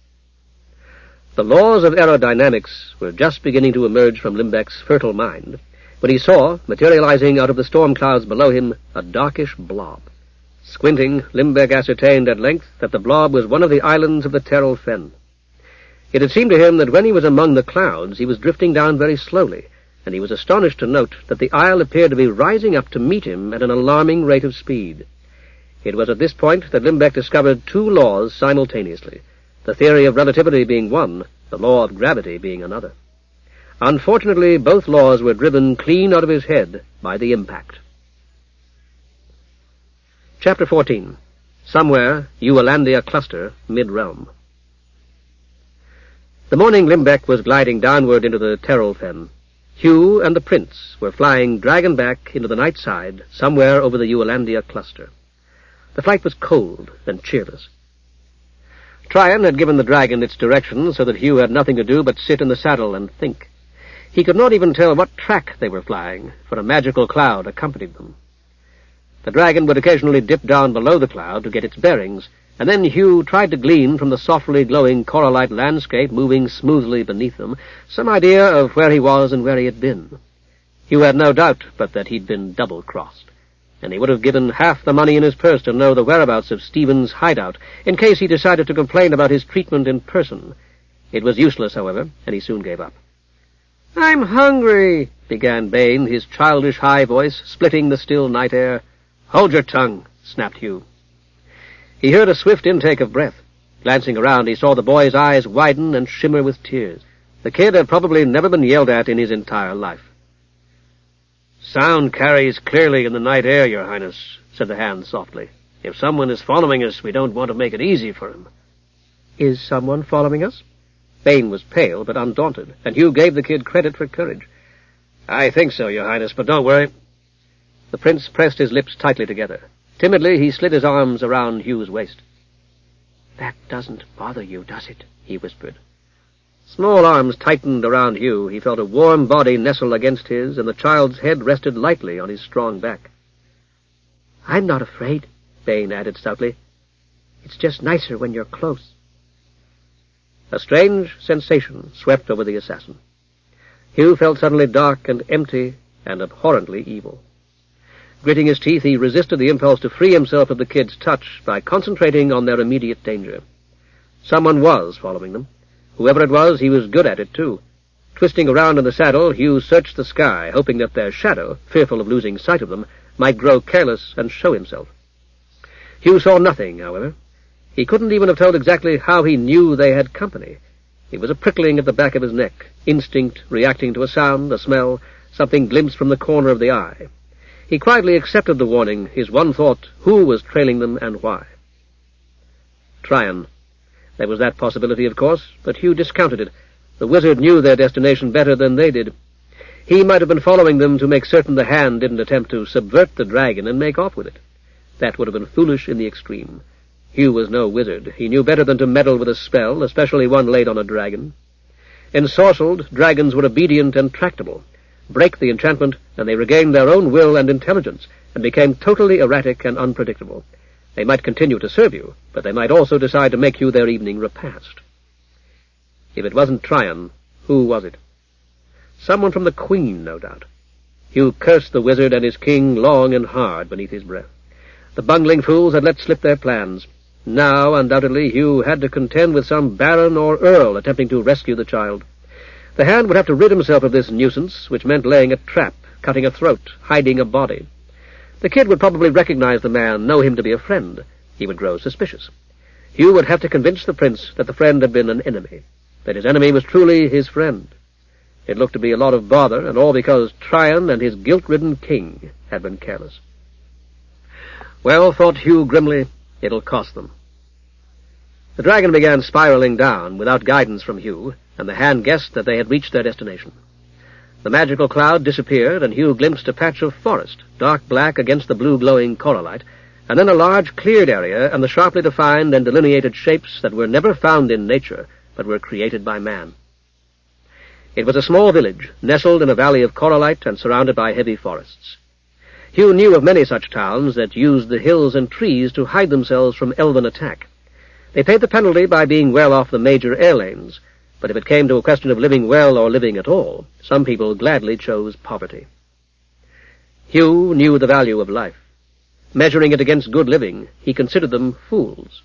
The laws of aerodynamics were just beginning to emerge from Limbeck's fertile mind, when he saw, materializing out of the storm clouds below him, a darkish blob. Squinting, Limbeck ascertained at length that the blob was one of the islands of the Terrell Fen. It had seemed to him that when he was among the clouds, he was drifting down very slowly, and he was astonished to note that the isle appeared to be rising up to meet him at an alarming rate of speed. It was at this point that Limbeck discovered two laws simultaneously, the theory of relativity being one, the law of gravity being another. Unfortunately, both laws were driven clean out of his head by the impact. Chapter 14. Somewhere, Eulandia Cluster, Mid-Realm. The morning Limbeck was gliding downward into the Terrell Fen. Hugh and the Prince were flying dragon-back into the night side, somewhere over the Eulandia Cluster. The flight was cold and cheerless. Tryon had given the dragon its direction so that Hugh had nothing to do but sit in the saddle and think. He could not even tell what track they were flying, for a magical cloud accompanied them. The dragon would occasionally dip down below the cloud to get its bearings, and then Hugh tried to glean from the softly glowing corallite landscape moving smoothly beneath them some idea of where he was and where he had been. Hugh had no doubt but that he'd been double-crossed, and he would have given half the money in his purse to know the whereabouts of Stephen's hideout, in case he decided to complain about his treatment in person. It was useless, however, and he soon gave up. "I'm hungry," began Bain, his childish high voice splitting the still night air. "Hold your tongue," snapped Hugh. He heard a swift intake of breath. Glancing around, he saw the boy's eyes widen and shimmer with tears. The kid had probably never been yelled at in his entire life. "Sound carries clearly in the night air, Your Highness," said the hand softly. "If someone is following us, we don't want to make it easy for him." "Is someone following us?" Bain was pale but undaunted, and Hugh gave the kid credit for courage. "I think so, Your Highness, but don't worry." The prince pressed his lips tightly together. Timidly, he slid his arms around Hugh's waist. "That doesn't bother you, does it?" he whispered. Small arms tightened around Hugh. He felt a warm body nestle against his, and the child's head rested lightly on his strong back. "I'm not afraid," Bain added stoutly. "It's just nicer when you're close." A strange sensation swept over the assassin. Hugh felt suddenly dark and empty and abhorrently evil. Gritting his teeth, he resisted the impulse to free himself of the kid's touch by concentrating on their immediate danger. Someone was following them. Whoever it was, he was good at it, too. Twisting around in the saddle, Hugh searched the sky, hoping that their shadow, fearful of losing sight of them, might grow careless and show himself. Hugh saw nothing, however. He couldn't even have told exactly how he knew they had company. It was a prickling at the back of his neck, instinct reacting to a sound, a smell, something glimpsed from the corner of the eye. He quietly accepted the warning, his one thought, who was trailing them and why. Tryon. There was that possibility, of course, but Hugh discounted it. The wizard knew their destination better than they did. He might have been following them to make certain the hand didn't attempt to subvert the dragon and make off with it. That would have been foolish in the extreme. Hugh was no wizard. He knew better than to meddle with a spell, especially one laid on a dragon. Ensorcelled, dragons were obedient and tractable. Break the enchantment, and they regained their own will and intelligence, and became totally erratic and unpredictable. They might continue to serve you, but they might also decide to make you their evening repast. If it wasn't Tryon, who was it? Someone from the Queen, no doubt. Hugh cursed the wizard and his king long and hard beneath his breath. The bungling fools had let slip their plans. Now, undoubtedly, Hugh had to contend with some baron or earl attempting to rescue the child. The hand would have to rid himself of this nuisance, which meant laying a trap, cutting a throat, hiding a body. The kid would probably recognize the man, know him to be a friend. He would grow suspicious. Hugh would have to convince the prince that the friend had been an enemy, that his enemy was truly his friend. It looked to be a lot of bother, and all because Tryon and his guilt-ridden king had been careless. Well, thought Hugh grimly, it'll cost them. The dragon began spiraling down, without guidance from Hugh, and the hand guessed that they had reached their destination. The magical cloud disappeared, and Hugh glimpsed a patch of forest, dark black against the blue-glowing coralite, and then a large cleared area and the sharply defined and delineated shapes that were never found in nature, but were created by man. It was a small village, nestled in a valley of coralite and surrounded by heavy forests. Hugh knew of many such towns that used the hills and trees to hide themselves from elven attack. They paid the penalty by being well off the major air lanes, but if it came to a question of living well or living at all, some people gladly chose poverty. Hugh knew the value of life. Measuring it against good living, he considered them fools.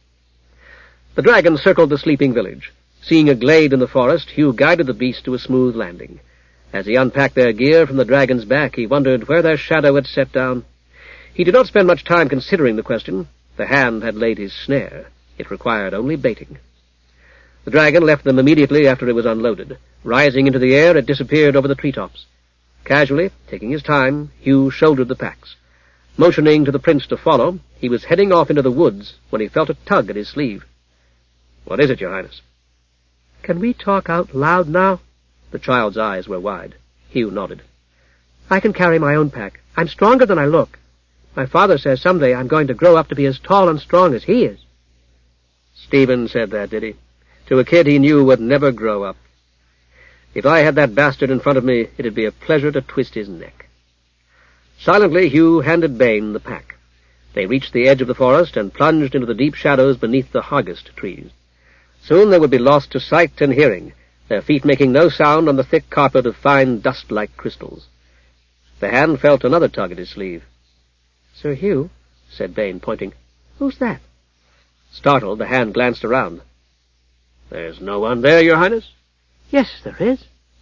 The dragon circled the sleeping village. Seeing a glade in the forest, Hugh guided the beast to a smooth landing. As he unpacked their gear from the dragon's back, he wondered where their shadow had set down. He did not spend much time considering the question. The hand had laid his snare. It required only baiting. The dragon left them immediately after it was unloaded. Rising into the air, it disappeared over the treetops. Casually, taking his time, Hugh shouldered the packs. Motioning to the prince to follow, he was heading off into the woods when he felt a tug at his sleeve. "What is it, Your Highness?" "Can we talk out loud now?" The child's eyes were wide. Hugh nodded. "I can carry my own pack. I'm stronger than I look. My father says someday I'm going to grow up to be as tall and strong as he is." Stephen said that, did he? To a kid he knew would never grow up. If I had that bastard in front of me, it'd be a pleasure to twist his neck. Silently, Hugh handed Bain the pack. They reached the edge of the forest and plunged into the deep shadows beneath the hargest trees. Soon they would be lost to sight and hearing, their feet making no sound on the thick carpet of fine dust-like crystals. The hand felt another tug at his sleeve. "Sir Hugh," said Bain, pointing. "Who's that?" Startled, the hand glanced around. "There's no one there, Your Highness?" "Yes, there is,"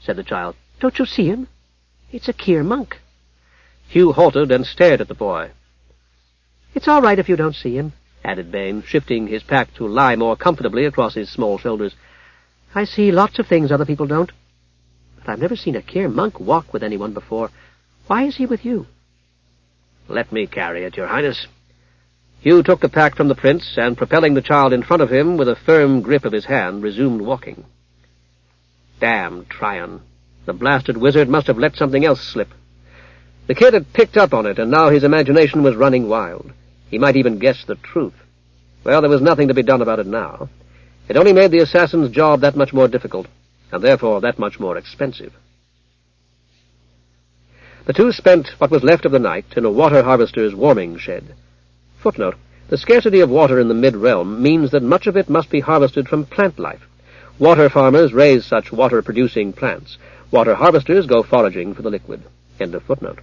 said the child. "Don't you see him? It's a Keir monk." Hugh halted and stared at the boy. "It's all right if you don't see him," added Bain, shifting his pack to lie more comfortably across his small shoulders. "I see lots of things other people don't. But I've never seen a Keir monk walk with anyone before. Why is he with you?" "Let me carry it, Your Highness." Hugh took the pack from the prince, and propelling the child in front of him with a firm grip of his hand, resumed walking. Damn Tryon. The blasted wizard must have let something else slip. The kid had picked up on it, and now his imagination was running wild. He might even guess the truth. Well, there was nothing to be done about it now. It only made the assassin's job that much more difficult, and therefore that much more expensive. The two spent what was left of the night in a water harvester's warming shed. Footnote: the scarcity of water in the mid-realm means that much of it must be harvested from plant life. Water farmers raise such water-producing plants. Water harvesters go foraging for the liquid. End of footnote.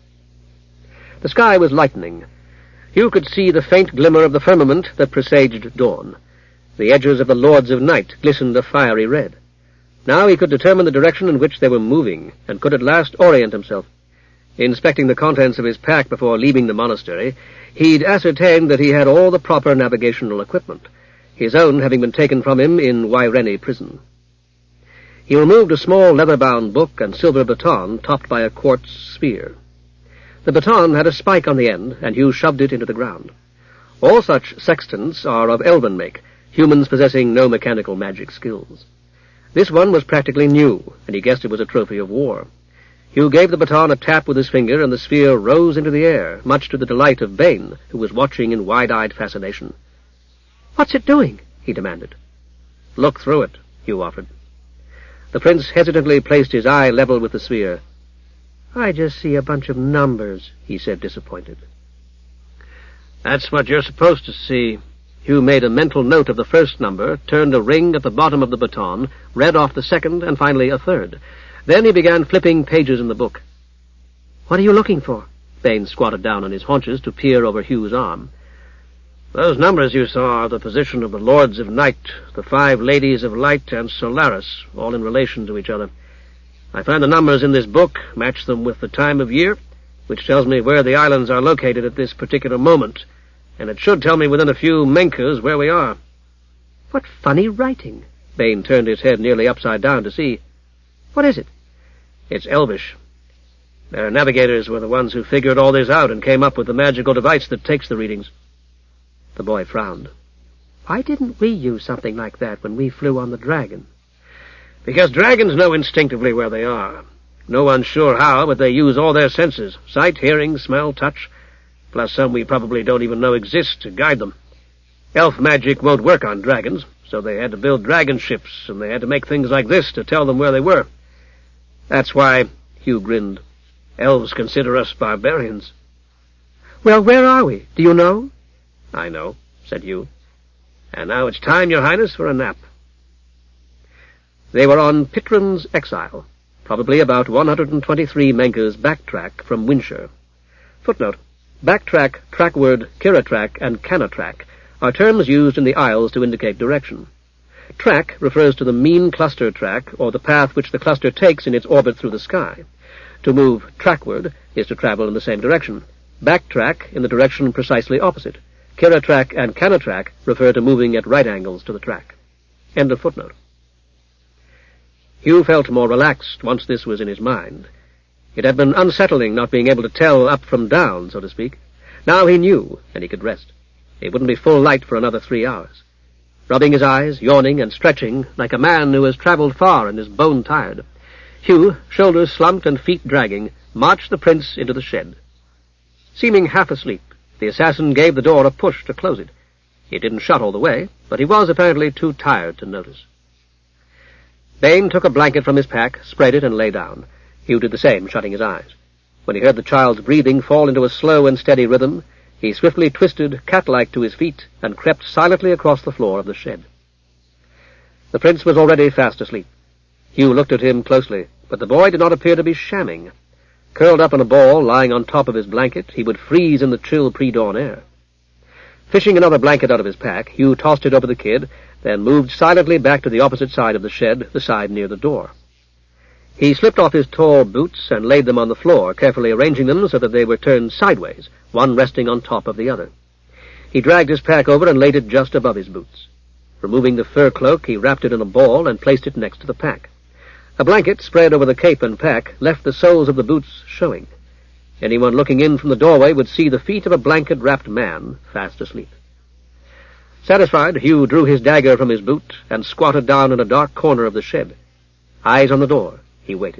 The sky was lightening. Hugh could see the faint glimmer of the firmament that presaged dawn. The edges of the Lords of Night glistened a fiery red. Now he could determine the direction in which they were moving, and could at last orient himself. Inspecting the contents of his pack before leaving the monastery, he'd ascertained that he had all the proper navigational equipment, his own having been taken from him in Wairene prison. He removed a small leather-bound book and silver baton topped by a quartz sphere. The baton had a spike on the end, and Hugh shoved it into the ground. All such sextants are of elven make, humans possessing no mechanical magic skills. This one was practically new, and he guessed it was a trophy of war. Hugh gave the baton a tap with his finger, and the sphere rose into the air, much to the delight of Bain, who was watching in wide-eyed fascination. "What's it doing?" he demanded. "Look through it," Hugh offered. The prince hesitantly placed his eye level with the sphere. "I just see a bunch of numbers," he said, disappointed. "That's what you're supposed to see." Hugh made a mental note of the first number, turned a ring at the bottom of the baton, read off the second, and finally a third. Then he began flipping pages in the book. "What are you looking for?" Bain squatted down on his haunches to peer over Hugh's arm. "Those numbers you saw are the position of the Lords of Night, the 5 Ladies of Light, and Solaris, all in relation to each other. I find the numbers in this book, match them with the time of year, which tells me where the islands are located at this particular moment, and it should tell me within a few menkers where we are." "What funny writing." Bain turned his head nearly upside down to see. "What is it?" "It's Elvish. Their navigators were the ones who figured all this out and came up with the magical device that takes the readings." The boy frowned. "Why didn't we use something like that when we flew on the dragon?" "Because dragons know instinctively where they are. No one's sure how, but they use all their senses, sight, hearing, smell, touch, plus some we probably don't even know exist to guide them. Elf magic won't work on dragons, so they had to build dragon ships, and they had to make things like this to tell them where they were. That's why," Hugh grinned, "elves consider us barbarians." "Well, where are we? Do you know?" "I know," said Hugh. "And now it's time, Your Highness, for a nap." They were on Pitran's Exile, probably about 123 menkers backtrack from Winshire. Footnote: backtrack, trackward, Kiratrack, and Canatrack are terms used in the Isles to indicate direction. Track refers to the mean cluster track, or the path which the cluster takes in its orbit through the sky. To move trackward is to travel in the same direction. Backtrack in the direction precisely opposite. Kiratrack and Canatrack refer to moving at right angles to the track. End of footnote. Hugh felt more relaxed once this was in his mind. It had been unsettling not being able to tell up from down, so to speak. Now he knew, and he could rest. It wouldn't be full light for another 3 hours. Rubbing his eyes, yawning and stretching, like a man who has travelled far and is bone-tired, Hugh, shoulders slumped and feet dragging, marched the prince into the shed. Seeming half asleep, the assassin gave the door a push to close it. It didn't shut all the way, but he was apparently too tired to notice. Bain took a blanket from his pack, spread it, and lay down. Hugh did the same, shutting his eyes. When he heard the child's breathing fall into a slow and steady rhythm, he swiftly twisted, cat-like, to his feet and crept silently across the floor of the shed. The prince was already fast asleep. Hugh looked at him closely, but the boy did not appear to be shamming. Curled up in a ball, lying on top of his blanket, he would freeze in the chill pre-dawn air. Fishing another blanket out of his pack, Hugh tossed it over the kid, then moved silently back to the opposite side of the shed, the side near the door. He slipped off his tall boots and laid them on the floor, carefully arranging them so that they were turned sideways, one resting on top of the other. He dragged his pack over and laid it just above his boots. Removing the fur cloak, he wrapped it in a ball and placed it next to the pack. A blanket spread over the cape and pack left the soles of the boots showing. Anyone looking in from the doorway would see the feet of a blanket-wrapped man fast asleep. Satisfied, Hugh drew his dagger from his boot and squatted down in a dark corner of the shed. Eyes on the door, he waited.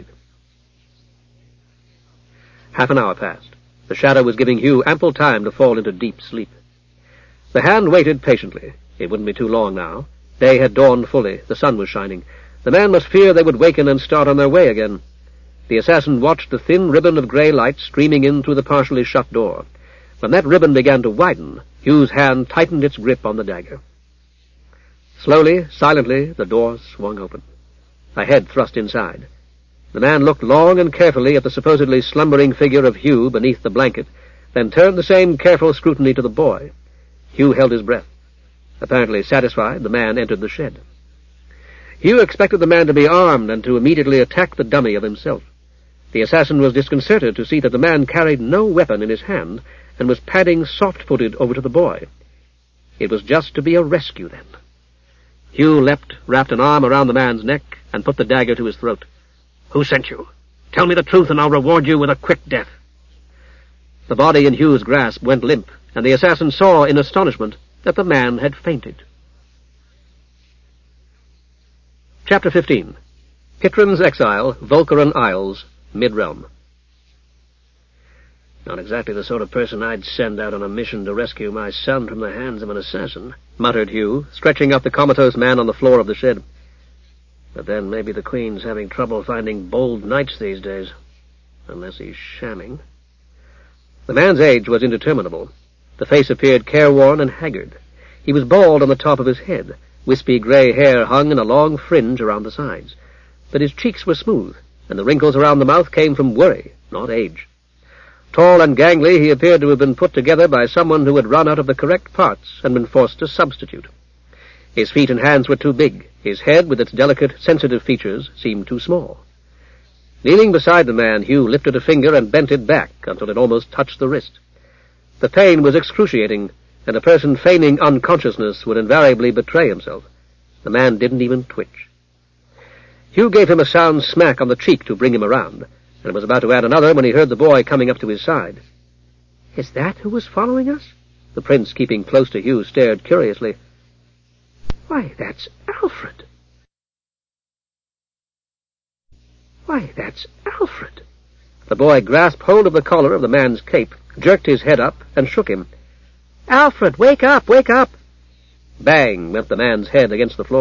Half an hour passed. The shadow was giving Hugh ample time to fall into deep sleep. The hand waited patiently. It wouldn't be too long now. Day had dawned fully. The sun was shining. The man must fear they would waken and start on their way again. The assassin watched the thin ribbon of grey light streaming in through the partially shut door. When that ribbon began to widen, Hugh's hand tightened its grip on the dagger. Slowly, silently, the door swung open. A head thrust inside. The man looked long and carefully at the supposedly slumbering figure of Hugh beneath the blanket, then turned the same careful scrutiny to the boy. Hugh held his breath. Apparently satisfied, the man entered the shed. Hugh expected the man to be armed and to immediately attack the dummy of himself. The assassin was disconcerted to see that the man carried no weapon in his hand and was padding soft-footed over to the boy. It was just to be a rescue, then. Hugh leapt, wrapped an arm around the man's neck, and put the dagger to his throat. "Who sent you? Tell me the truth, and I'll reward you with a quick death." The body in Hugh's grasp went limp, and the assassin saw in astonishment that the man had fainted. Chapter 15. Kitrin's Exile, Volcaran Isles, Mid-Realm. "Not exactly the sort of person I'd send out on a mission to rescue my son from the hands of an assassin," muttered Hugh, stretching up the comatose man on the floor of the shed. "But then maybe the Queen's having trouble finding bold knights these days, unless he's shamming." The man's age was indeterminable. The face appeared careworn and haggard. He was bald on the top of his head. Wispy grey hair hung in a long fringe around the sides. But his cheeks were smooth, and the wrinkles around the mouth came from worry, not age. Tall and gangly, he appeared to have been put together by someone who had run out of the correct parts and been forced to substitute. His feet and hands were too big. His head, with its delicate, sensitive features, seemed too small. Kneeling beside the man, Hugh lifted a finger and bent it back until it almost touched the wrist. The pain was excruciating, and a person feigning unconsciousness would invariably betray himself. The man didn't even twitch. Hugh gave him a sound smack on the cheek to bring him around, and was about to add another when he heard the boy coming up to his side. "Is that who was following us?" The prince, keeping close to Hugh, stared curiously. "Why, that's Alfred!" "Why, that's Alfred!" The boy grasped hold of the collar of the man's cape, jerked his head up, and shook him. "Alfred, wake up! Wake up!" Bang went the man's head against the floor.